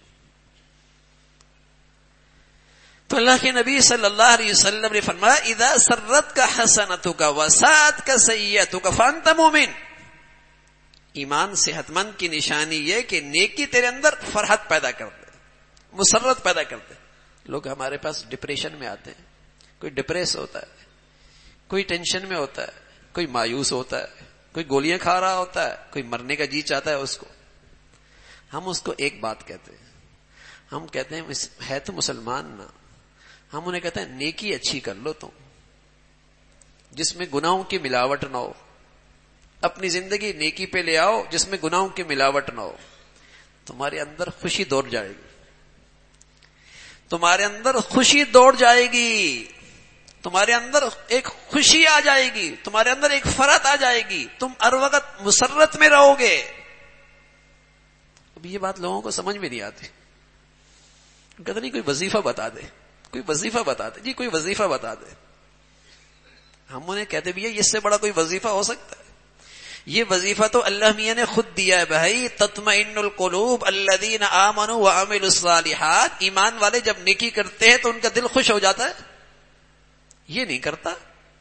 تو اللہ کے نبی صلی اللہ علیہ وسلم نے فرمایا اذا سرت کا حسنتک وساءت کا سیئتک فانت مومن. ایمان صحت مند کی نشانی یہ کہ نیکی تیرے اندر فرحت پیدا کر دے, مسرت پیدا کر دے. لوگ ہمارے پاس ڈپریشن میں آتے ہیں, کوئی ڈپریس ہوتا ہے, کوئی ٹینشن میں ہوتا ہے, کوئی مایوس ہوتا ہے, کوئی گولیاں کھا رہا ہوتا ہے, کوئی مرنے کا جی چاہتا ہے اس کو. ہم اس کو ایک بات کہتے ہیں, ہم کہتے ہیں ہے تو مسلمان نا, ہم انہیں کہتے ہیں نیکی اچھی کر لو تم, جس میں گناہوں کی ملاوٹ نہ ہو. اپنی زندگی نیکی پہ لے آؤ جس میں گناہوں کی ملاوٹ نہ ہو. تمہارے اندر خوشی دوڑ جائے گی, تمہارے اندر خوشی دوڑ جائے گی, تمہارے اندر ایک خوشی آ جائے گی, تمہارے اندر ایک فرحت آ جائے گی, تم ہر وقت مسرت میں رہو گے. اب یہ بات لوگوں کو سمجھ میں نہیں آتی. کہتے نہیں کوئی وظیفہ بتا دے, کوئی وظیفہ بتا دے, جی کوئی وظیفہ بتا دے. ہم انہیں کہتے بھی ہے اس سے بڑا کوئی وظیفہ ہو سکتا ہے؟ یہ وظیفہ تو اللہ میاں نے خود دیا ہے بھائی. تطمئن القلوب الذین آمنوا وعملوا الصالحات. ایمان والے جب نیکی کرتے ہیں تو ان کا دل خوش ہو جاتا ہے, یہ نہیں کرتا.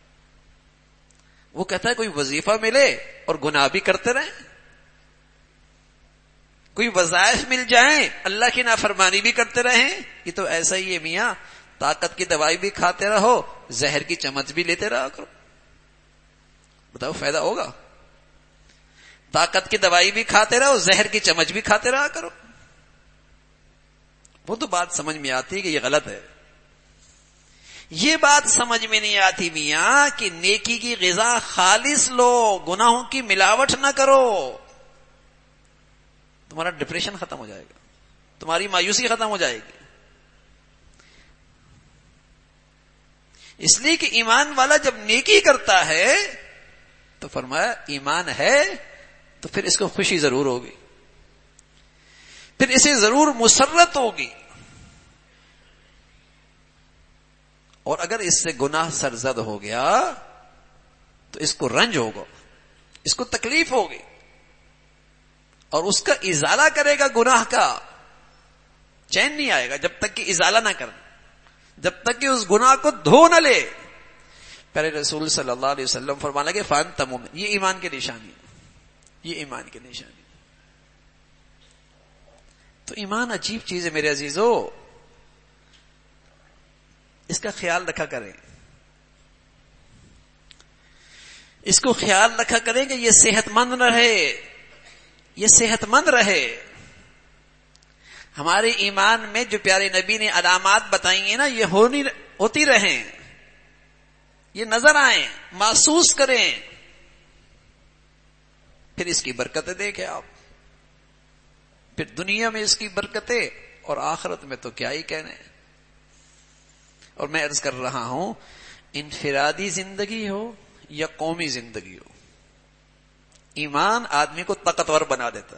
وہ کہتا ہے کوئی وظیفہ ملے اور گناہ بھی کرتے رہیں, کوئی وظائف مل جائیں اللہ کی نافرمانی بھی کرتے رہیں. یہ تو ایسا ہی ہے میاں, طاقت کی دوائی بھی کھاتے رہو, زہر کی چمچ بھی لیتے رہا کرو. بتاؤ فائدہ ہوگا؟ طاقت کی دوائی بھی کھاتے رہو, زہر کی چمچ بھی کھاتے رہا کرو. وہ تو بات سمجھ میں آتی ہے کہ یہ غلط ہے. یہ بات سمجھ میں نہیں آتی میاں کہ نیکی کی غذا خالص لو, گناہوں کی ملاوٹ نہ کرو. تمہارا ڈپریشن ختم ہو جائے گا، تمہاری مایوسی ختم ہو جائے گی. اس لیے کہ ایمان والا جب نیکی کرتا ہے تو فرمایا ایمان ہے تو پھر اس کو خوشی ضرور ہوگی، پھر اسے ضرور مسرت ہوگی. اور اگر اس سے گناہ سرزد ہو گیا تو اس کو رنج ہوگا، اس کو تکلیف ہوگی، اور اس کا ازالہ کرے گا گناہ کا. چین نہیں آئے گا جب تک کہ ازالہ نہ کر، جب تک کہ اس گناہ کو دھو نہ لے. پہلے رسول صلی اللہ علیہ وسلم فرمانے لگے فانت مومن. یہ ایمان کی نشانی ہے، یہ ایمان کی نشانی. تو ایمان عجیب چیز ہے میرے عزیزو، اس کا خیال رکھا کریں، اس کو خیال رکھا کریں کہ یہ صحت مند رہے، یہ صحت مند رہے. ہمارے ایمان میں جو پیارے نبی نے علامات بتائی ہیں نا، یہ ہونی ہوتی رہیں، یہ نظر آئیں، محسوس کریں، پھر اس کی برکتیں دیکھیں آپ. پھر دنیا میں اس کی برکتیں اور آخرت میں تو کیا ہی کہنے. اور میں عرض کر رہا ہوں، انفرادی زندگی ہو یا قومی زندگی ہو، ایمان آدمی کو طاقتور بنا دیتا،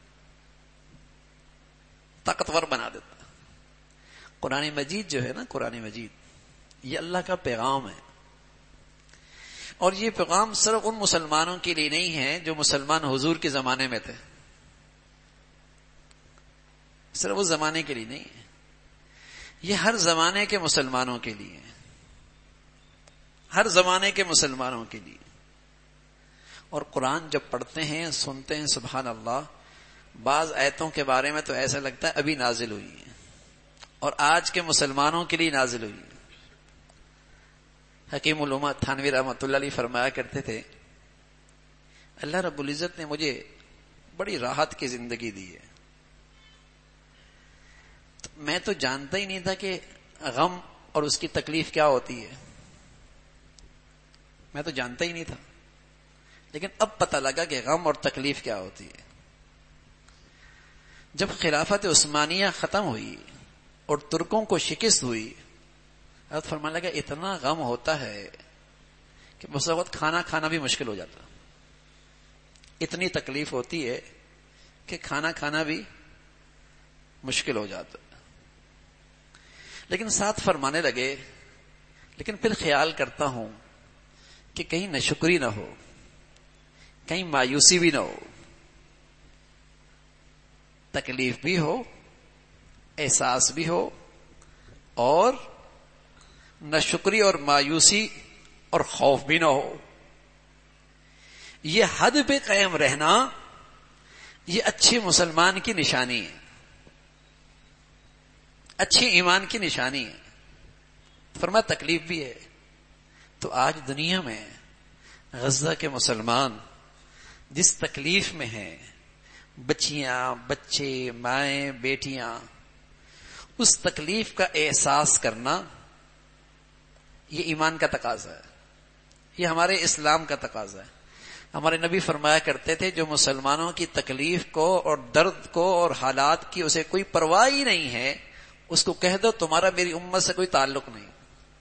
طاقتور بنا دیتا. قرآن مجید جو ہے نا، قرآن مجید یہ اللہ کا پیغام ہے، اور یہ پیغام صرف ان مسلمانوں کے لیے نہیں ہے جو مسلمان حضور کے زمانے میں تھے، صرف اس زمانے کے لیے نہیں ہے، یہ ہر زمانے کے مسلمانوں کے لیے ہے، ہر زمانے کے مسلمانوں کے لیے. اور قرآن جب پڑھتے ہیں سنتے ہیں سبحان اللہ، بعض آیتوں کے بارے میں تو ایسا لگتا ہے ابھی نازل ہوئی ہے اور آج کے مسلمانوں کے لیے نازل ہوئی ہے. حکیم الامہ تھانوی رحمۃ اللہ علیہ فرمایا کرتے تھے، اللہ رب العزت نے مجھے بڑی راحت کی زندگی دی ہے، تو میں تو جانتا ہی نہیں تھا کہ غم اور اس کی تکلیف کیا ہوتی ہے، میں تو جانتا ہی نہیں تھا، لیکن اب پتہ لگا کہ غم اور تکلیف کیا ہوتی ہے. جب خلافت عثمانیہ ختم ہوئی اور ترکوں کو شکست ہوئی، حضرت فرمانے لگا اتنا غم ہوتا ہے کہ اس وقت کھانا کھانا بھی مشکل ہو جاتا، اتنی تکلیف ہوتی ہے کہ کھانا کھانا بھی مشکل ہو جاتا. لیکن ساتھ فرمانے لگے لیکن پھر خیال کرتا ہوں کہ کہیں ناشکری نہ ہو، کہیں مایوسی بھی نہ ہو، تکلیف بھی ہو، احساس بھی ہو، اور ناشکری اور مایوسی اور خوف بھی نہ ہو. یہ حد پہ قائم رہنا یہ اچھے مسلمان کی نشانی ہے، اچھے ایمان کی نشانی ہے. فرمایا تکلیف بھی ہے. تو آج دنیا میں غزہ کے مسلمان جس تکلیف میں ہیں، بچیاں، بچے، مائیں، بیٹیاں، اس تکلیف کا احساس کرنا یہ ایمان کا تقاضا ہے، یہ ہمارے اسلام کا تقاضا ہے. ہمارے نبی فرمایا کرتے تھے جو مسلمانوں کی تکلیف کو اور درد کو اور حالات کی اسے کوئی پرواہ ہی نہیں ہے، اس کو کہہ دو تمہارا میری امت سے کوئی تعلق نہیں.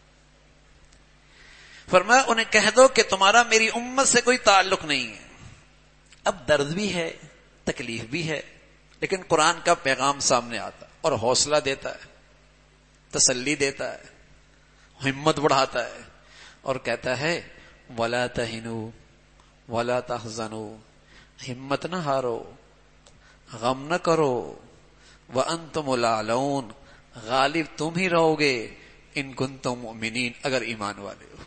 فرمایا انہیں کہہ دو کہ تمہارا میری امت سے کوئی تعلق نہیں ہے. اب درد بھی ہے، تکلیف بھی ہے، لیکن قرآن کا پیغام سامنے آتا اور حوصلہ دیتا ہے، تسلی دیتا ہے، ہمت بڑھاتا ہے اور کہتا ہے وَلَا تَهِنُوا وَلَا تَحْزَنُوا، ہمت نہ ہارو، غم نہ کرو، وَأَنْتُمُ الْأَعْلَوْنَ، غالب تم ہی رہو گے ان کنتم مؤمنین، اگر ایمان والے ہو.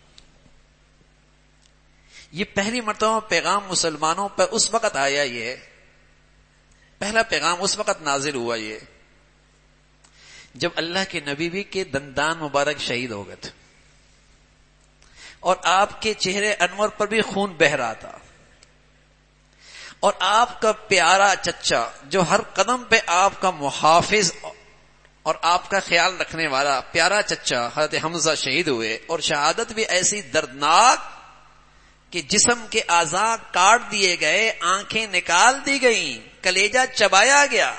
یہ پہلی مرتبہ پیغام مسلمانوں پر اس وقت آیا، یہ پہلا پیغام اس وقت نازل ہوا یہ جب اللہ کے نبی بھی کے دندان مبارک شہید ہو گئے تھے اور آپ کے چہرے انور پر بھی خون بہ رہا تھا، اور آپ کا پیارا چچا جو ہر قدم پہ آپ کا محافظ اور آپ کا خیال رکھنے والا پیارا چچا حضرت حمزہ شہید ہوئے، اور شہادت بھی ایسی دردناک کہ جسم کے اعضاء کاٹ دیے گئے، آنکھیں نکال دی گئیں، کلیجہ چبایا گیا،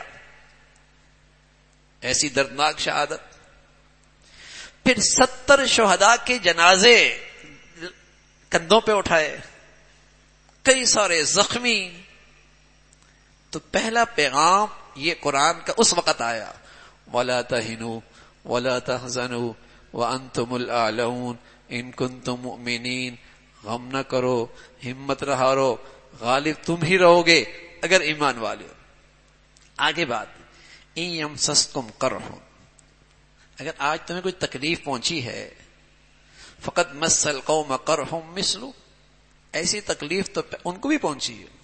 ایسی دردناک شہادت. پھر ستر شہداء کے جنازے کندھوں پہ اٹھائے، کئی سارے زخمی. تو پہلا پیغام یہ قرآن کا اس وقت آیا، وَلَا تَهِنُوا وَلَا تَحْزَنُوا وَأَنْتُمُ الْأَعْلَوْنَ إِن كُنتُم مُؤْمِنِينَ. غم نہ کرو، ہمت نہ ہارو، غالب تم ہی رہو گے اگر ایمان والے ہو. آگے بات، إِن يَمْسَسْكُمْ قَرْحٌ، اگر آج تمہیں کوئی تکلیف پہنچی ہے، فقط مس القوم قرح مثل، ایسی تکلیف تو ان کو بھی پہنچی ہے.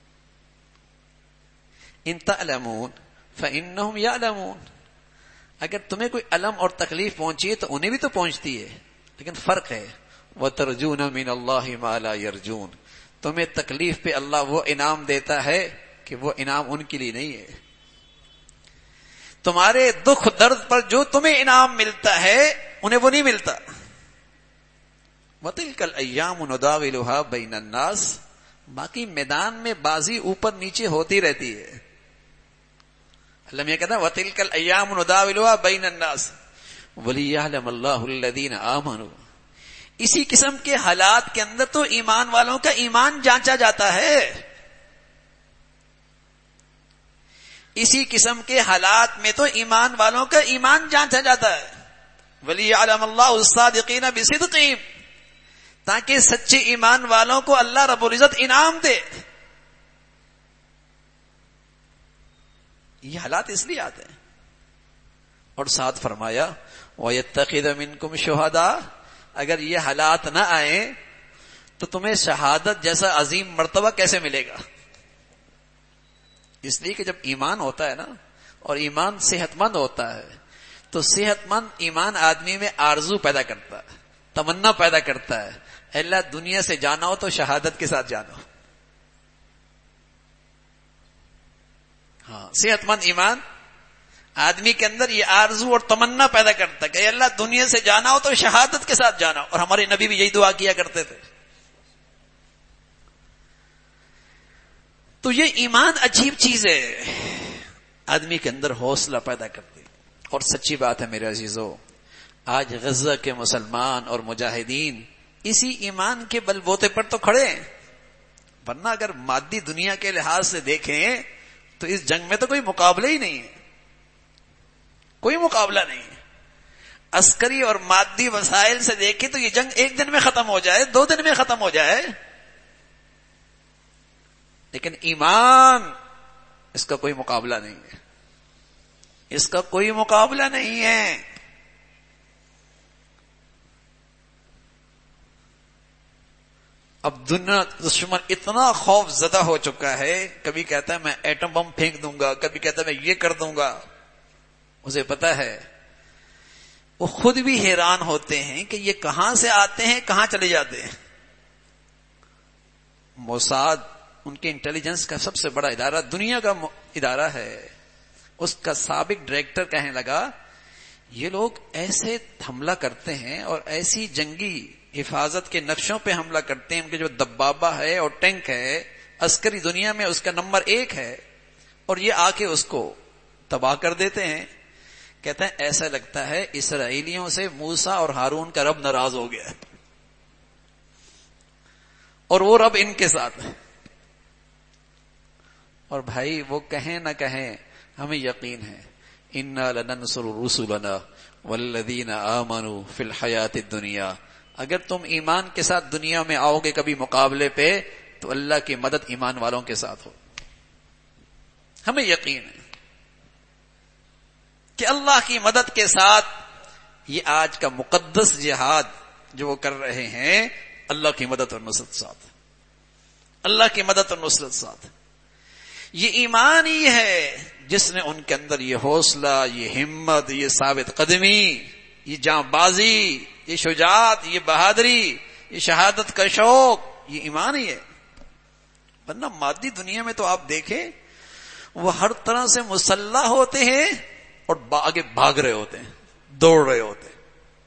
ان تعلمون فانہم یعلمون، اگر تمہیں کوئی علم اور تکلیف پہنچی ہے تو انہیں بھی تو پہنچتی ہے، لیکن فرق ہے وترجون من اللہ ما لا یرجون. تمہیں تکلیف پہ اللہ وہ انعام دیتا ہے کہ وہ انعام ان کے لیے نہیں ہے. تمہارے دکھ درد پر جو تمہیں انعام ملتا ہے انہیں وہ نہیں ملتا. وَتِلْكَ الْأَيَّامُ نُدَاوِلُهَا بَيْنَ النَّاسِ، باقی میدان میں بازی اوپر نیچے ہوتی رہتی ہے. اللہ یہ کہتا ہے وَتِلْكَ الْأَيَّامُ نُدَاوِلُهَا بَيْنَ النَّاسِ وَلِيَعْلَمَ اللَّهُ الَّذِينَ آمَنُوا. اسی قسم کے حالات کے اندر تو ایمان والوں کا ایمان جانچا جاتا ہے. اسی قسم کے حالات میں تو ایمان والوں کا ایمان جانچا جاتا ہے. وَلِيَعْلَمَ اللَّهُ الصَّادِقِينَ بِصِدْقِهِمْ، تاکہ سچے ایمان والوں کو اللہ رب العزت انعام دے. یہ حالات اس لیے آتے ہیں. اور ساتھ فرمایا وَيَتَّخِذَ مِنْكُمْ شُهَدَاءَ، اگر یہ حالات نہ آئیں تو تمہیں شہادت جیسا عظیم مرتبہ کیسے ملے گا؟ اس لیے کہ جب ایمان ہوتا ہے نا، اور ایمان صحت مند ہوتا ہے، تو صحت مند ایمان آدمی میں آرزو پیدا کرتا ہے، تمنا پیدا کرتا ہے، اللہ دنیا سے جانا ہو تو شہادت کے ساتھ جانا ہو. ہاں، صحت مند ایمان آدمی کے اندر یہ آرزو اور تمنا پیدا کرتا ہے کہ اللہ دنیا سے جانا ہو تو شہادت کے ساتھ جانا ہو. اور ہمارے نبی بھی یہی دعا کیا کرتے تھے. تو یہ ایمان عجیب چیز ہے، آدمی کے اندر حوصلہ پیدا کرتی. اور سچی بات ہے میرے عزیزو، آج غزہ کے مسلمان اور مجاہدین اسی ایمان کے بل بوتے پر تو کھڑے ہیں. ورنہ اگر مادی دنیا کے لحاظ سے دیکھیں تو اس جنگ میں تو کوئی مقابلہ ہی نہیں ہے، کوئی مقابلہ نہیں ہے. عسکری اور مادی وسائل سے دیکھیں تو یہ جنگ ایک دن میں ختم ہو جائے، دو دن میں ختم ہو جائے، لیکن ایمان اس کا کوئی مقابلہ نہیں ہے، اس کا کوئی مقابلہ نہیں ہے. اب دنیا دشمن اتنا خوف زدہ ہو چکا ہے، کبھی کہتا ہے میں ایٹم بم پھینک دوں گا، کبھی کہتا ہے میں یہ کر دوں گا. اسے پتا ہے، وہ خود بھی حیران ہوتے ہیں کہ یہ کہاں سے آتے ہیں، کہاں چلے جاتے ہیں. موساد ان کے انٹیلیجنس کا سب سے بڑا ادارہ، دنیا کا ادارہ ہے. اس کا سابق ڈائریکٹر کہنے لگا یہ لوگ ایسے حملہ کرتے ہیں اور ایسی جنگی حفاظت کے نقشوں پہ حملہ کرتے ہیں، ان کے جو دبابہ ہے اور ٹینک ہے عسکری دنیا میں اس کا نمبر ایک ہے، اور یہ آ کے اس کو تباہ کر دیتے ہیں. کہتے ہیں ایسا لگتا ہے اسرائیلیوں سے موسیٰ اور ہارون کا رب ناراض ہو گیا اور وہ رب ان کے ساتھ ہے. اور بھائی وہ کہیں نہ کہیں ہمیں یقین ہے اِنَّا لَنَنْصُرُ رُسُلَنَا وَالَّذِينَ آمَنُوا فِي الْحَيَاةِ الدُّنْيَا. اگر تم ایمان کے ساتھ دنیا میں آؤ گے کبھی مقابلے پہ تو اللہ کی مدد ایمان والوں کے ساتھ ہو. ہمیں یقین ہے کہ اللہ کی مدد کے ساتھ یہ آج کا مقدس جہاد جو وہ کر رہے ہیں، اللہ کی مدد اور نصرت ساتھ، اللہ کی مدد اور نصرت ساتھ. یہ ایمان ہی ہے جس نے ان کے اندر یہ حوصلہ، یہ ہمت، یہ ثابت قدمی، یہ جاں بازی، یہ شجاعت، یہ بہادری، یہ شہادت کا شوق، یہ ایمان ہی ہے. ورنہ مادی دنیا میں تو آپ دیکھیں وہ ہر طرح سے مسلح ہوتے ہیں اور آگے بھاگ رہے ہوتے ہیں، دوڑ رہے ہوتے ہیں.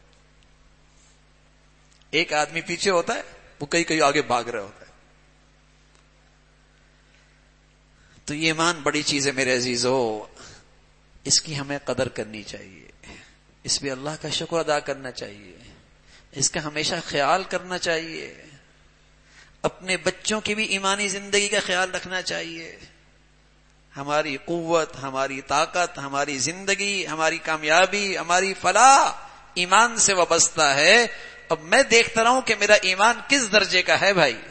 ایک آدمی پیچھے ہوتا ہے، وہ کئی کئی آگے بھاگ رہے ہوتے ہیں. تو یہ ایمان بڑی چیز ہے میرے عزیزو، اس کی ہمیں قدر کرنی چاہیے، اس پہ اللہ کا شکر ادا کرنا چاہیے، اس کا ہمیشہ خیال کرنا چاہیے، اپنے بچوں کی بھی ایمانی زندگی کا خیال رکھنا چاہیے۔ ہماری قوت، ہماری طاقت، ہماری زندگی، ہماری کامیابی، ہماری فلاح ایمان سے وابستہ ہے۔ اب میں دیکھتا رہا ہوں کہ میرا ایمان کس درجے کا ہے بھائی،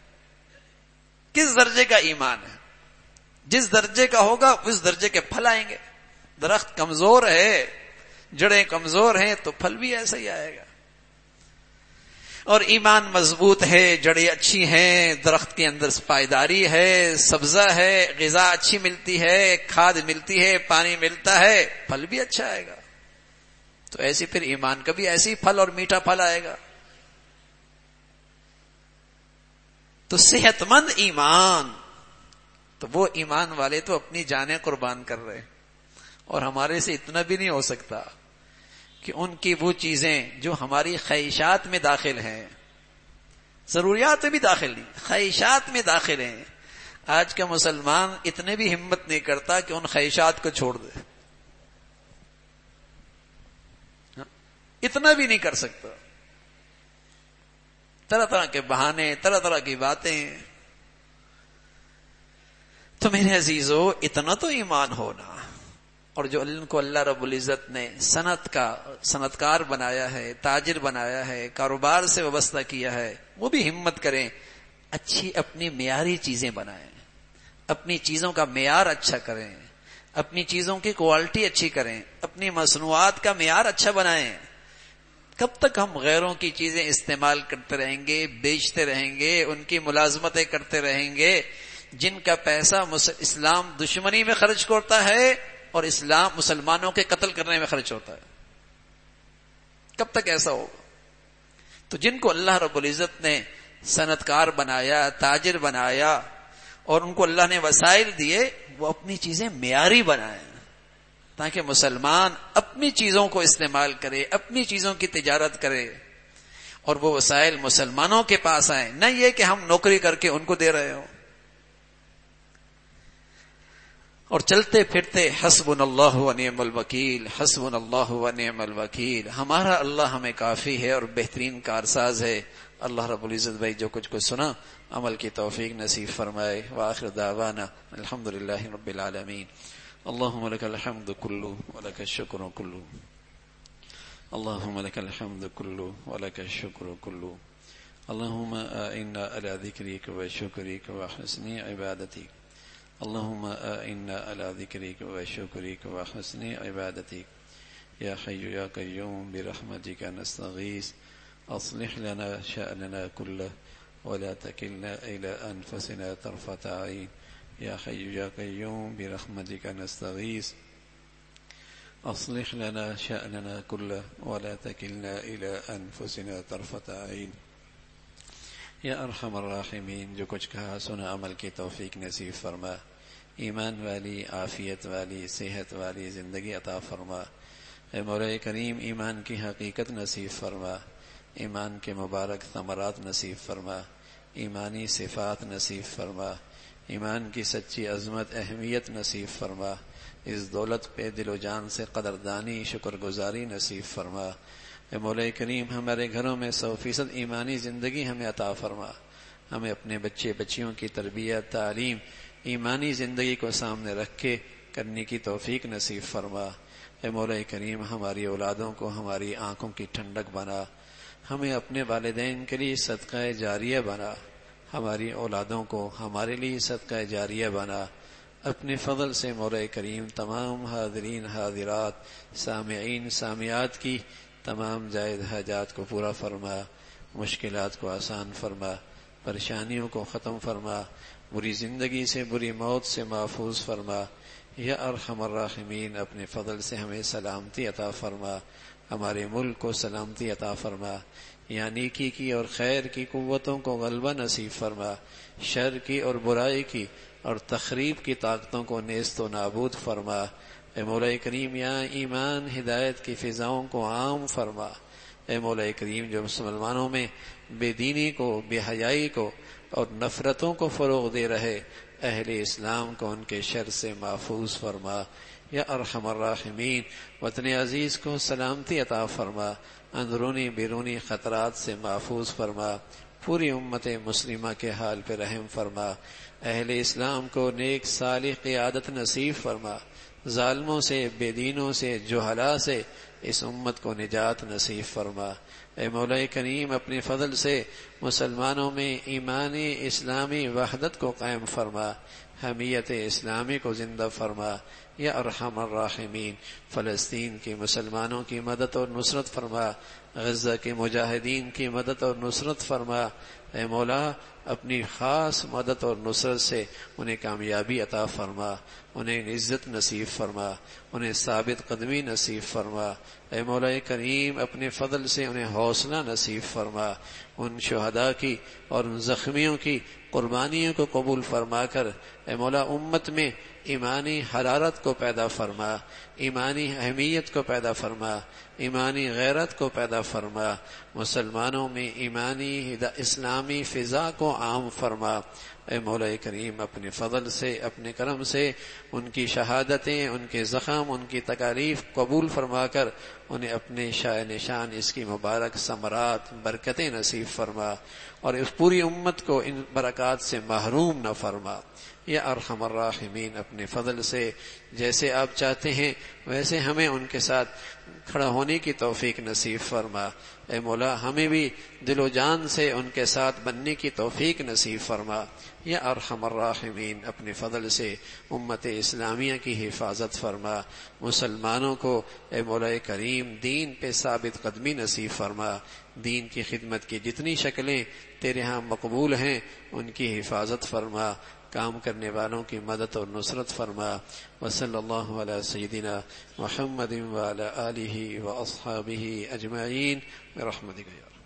کس درجے کا ایمان ہے۔ جس درجے کا ہوگا اس درجے کے پھل آئیں گے۔ درخت کمزور ہے، جڑیں کمزور ہیں تو پھل بھی ایسا ہی آئے گا۔ اور ایمان مضبوط ہے، جڑیں اچھی ہیں، درخت کے اندر پائیداری ہے، سبزہ ہے، غذا اچھی ملتی ہے، کھاد ملتی ہے، پانی ملتا ہے، پھل بھی اچھا آئے گا۔ تو ایسی پھر ایمان کا بھی ایسی پھل اور میٹھا پھل آئے گا۔ تو صحت مند ایمان، تو وہ ایمان والے تو اپنی جانیں قربان کر رہے ہیں، اور ہمارے سے اتنا بھی نہیں ہو سکتا کہ ان کی وہ چیزیں جو ہماری خواہشات میں داخل ہیں، ضروریات میں بھی داخل نہیں، خواہشات میں داخل ہیں۔ آج کا مسلمان اتنے بھی ہمت نہیں کرتا کہ ان خواہشات کو چھوڑ دے، اتنا بھی نہیں کر سکتا۔ طرح طرح کے بہانے، طرح طرح کی باتیں۔ تو میرے عزیزو، اتنا تو ایمان ہونا۔ اور جو ان کو اللہ رب العزت نے صنعت کا صنعت کار بنایا ہے، تاجر بنایا ہے، کاروبار سے وابستہ کیا ہے، وہ بھی ہمت کریں، اچھی اپنی معیاری چیزیں بنائیں، اپنی چیزوں کا معیار اچھا کریں، اپنی چیزوں کی کوالٹی اچھی کریں، اپنی مصنوعات کا معیار اچھا بنائیں۔ کب تک ہم غیروں کی چیزیں استعمال کرتے رہیں گے، بیچتے رہیں گے، ان کی ملازمتیں کرتے رہیں گے، جن کا پیسہ اسلام دشمنی میں خرچ کرتا ہے اور اسلام مسلمانوں کے قتل کرنے میں خرچ ہوتا ہے؟ کب تک ایسا ہوگا؟ تو جن کو اللہ رب العزت نے صنعت کار بنایا، تاجر بنایا، اور ان کو اللہ نے وسائل دیے، وہ اپنی چیزیں معیاری بنائیں تاکہ مسلمان اپنی چیزوں کو استعمال کرے، اپنی چیزوں کی تجارت کرے، اور وہ وسائل مسلمانوں کے پاس آئیں، نہ یہ کہ ہم نوکری کر کے ان کو دے رہے ہوں۔ اور چلتے پھرتے حسبنا اللہ و نعم الوکیل، حسبنا اللہ و نعم الوکیل، ہمارا اللہ ہمیں کافی ہے اور بہترین کارساز ہے۔ اللہ رب العزت بھائی جو کچھ کو سنا عمل کی توفیق نصیب فرمائے۔ وآخر دعوانا الحمدللہ رب العالمین۔ اللهم لك الحمد كله ولك الشكر كله، اللهم لك الحمد كله ولك الشكر كله، اللهم أعنا على ذكرك وشكرك وحسن عبادتك، اللهم أعنا على ذكرك وشكرك وحسن عبادتك، يا حي يا قيوم برحمتك نستغيث، أصلح لنا شأننا كله ولا تكلنا إلى أنفسنا طرفة عين، يا حي يا قيوم برحمتك نستغيث، أصلح لنا شأننا كله ولا تكلنا إلى أنفسنا طرفة عين، یا ارحم الراحمین۔ جو کچھ کہا سنا عمل کی توفیق نصیب فرما، ایمان والی، عافیت والی، صحت والی زندگی عطا فرما۔ اے مولا کریم، ایمان کی حقیقت نصیب فرما، ایمان کے مبارک ثمرات نصیب فرما، ایمانی صفات نصیب فرما، ایمان کی سچی عظمت اہمیت نصیب فرما، اس دولت پہ دل و جان سے قدردانی شکر گزاری نصیب فرما۔ اے مولا کریم، ہمارے گھروں میں سو فیصد ایمانی زندگی ہمیں عطا فرما، ہمیں اپنے بچے بچیوں کی تربیت تعلیم ایمانی زندگی کو سامنے رکھ کے کرنے کی توفیق نصیب فرما۔ اے مولا کریم، ہماری اولادوں کو ہماری آنکھوں کی ٹھنڈک بنا، ہمیں اپنے والدین کے لیے صدقہ جاریہ بنا، ہماری اولادوں کو ہمارے لیے صدقہ جاریہ بنا۔ اپنے فضل سے مولا کریم تمام حاضرین حاضرات سامعین سامعات کی تمام جائز حاجات کو پورا فرما، مشکلات کو آسان فرما، پریشانیوں کو ختم فرما، بری زندگی سے بری موت سے محفوظ فرما۔ یا ارحم الراحمین، اپنے فضل سے ہمیں سلامتی عطا فرما، ہمارے ملک کو سلامتی عطا فرما، یا نیکی کی اور خیر کی قوتوں کو غلبہ نصیب فرما، شر کی اور برائی کی اور تخریب کی طاقتوں کو نیست و نابود فرما۔ اے مولا کریم، یا ایمان ہدایت کی فضاؤں کو عام فرما۔ اے مولا کریم، جو مسلمانوں میں بے دینی کو، بے حیائی کو اور نفرتوں کو فروغ دے رہے، اہل اسلام کو ان کے شر سے محفوظ فرما یا ارحم الراحمین، وطن عزیز کو سلامتی عطا فرما، اندرونی بیرونی خطرات سے محفوظ فرما، پوری امت مسلمہ کے حال پہ رحم فرما، اہل اسلام کو نیک صالح قیادت نصیب فرما، ظالموں سے، بے دینوں سے، جہلاء سے اس امت کو نجات نصیب فرما۔ اے مولا کریم اپنے فضل سے مسلمانوں میں ایمانی اسلامی وحدت کو قائم فرما، حمیت اسلامی کو زندہ فرما یا ارحم الراحمین۔ فلسطین کی مسلمانوں کی مدد اور نصرت فرما، غزہ کے مجاہدین کی مدد اور نصرت فرما۔ اے مولا اپنی خاص مدد اور نصرت سے انہیں کامیابی عطا فرما، انہیں عزت نصیب فرما، انہیں ثابت قدمی نصیب فرما۔ اے مولا کریم اپنے فضل سے انہیں حوصلہ نصیب فرما، ان شہداء کی اور ان زخمیوں کی قربانیوں کو قبول فرما کر اے مولا امت میں ایمانی حرارت کو پیدا فرما، ایمانی اہمیت کو پیدا فرما، ایمانی غیرت کو پیدا فرما، مسلمانوں میں ایمانی اسلامی فضا کو عام فرما۔ اے مولا کریم اپنے فضل سے، اپنے کرم سے ان کی شہادتیں، ان کے زخم، ان کی تکالیف قبول فرما کر انہیں اپنے شاہ نشان اس کی مبارک ثمرات برکتیں نصیب فرما، اور اس پوری امت کو ان برکات سے محروم نہ فرما۔ یا ارحم الراحمین اپنے فضل سے جیسے آپ چاہتے ہیں ویسے ہمیں ان کے ساتھ کھڑا ہونے کی توفیق نصیب فرما۔ اے مولا ہمیں بھی دل و جان سے ان کے ساتھ بننے کی توفیق نصیب فرما۔ یا ارحم الراحمین اپنے فضل سے امت اسلامیہ کی حفاظت فرما، مسلمانوں کو اے مولا کریم دین پہ ثابت قدمی نصیب فرما، دین کی خدمت کی جتنی شکلیں تیرے ہاں مقبول ہیں ان کی حفاظت فرما، کام کرنے والوں کی مدد اور نصرت فرما۔ وصلی اللہ علی سیدنا محمد وعلی آلہ واصحابہ اجمعین برحمتک یا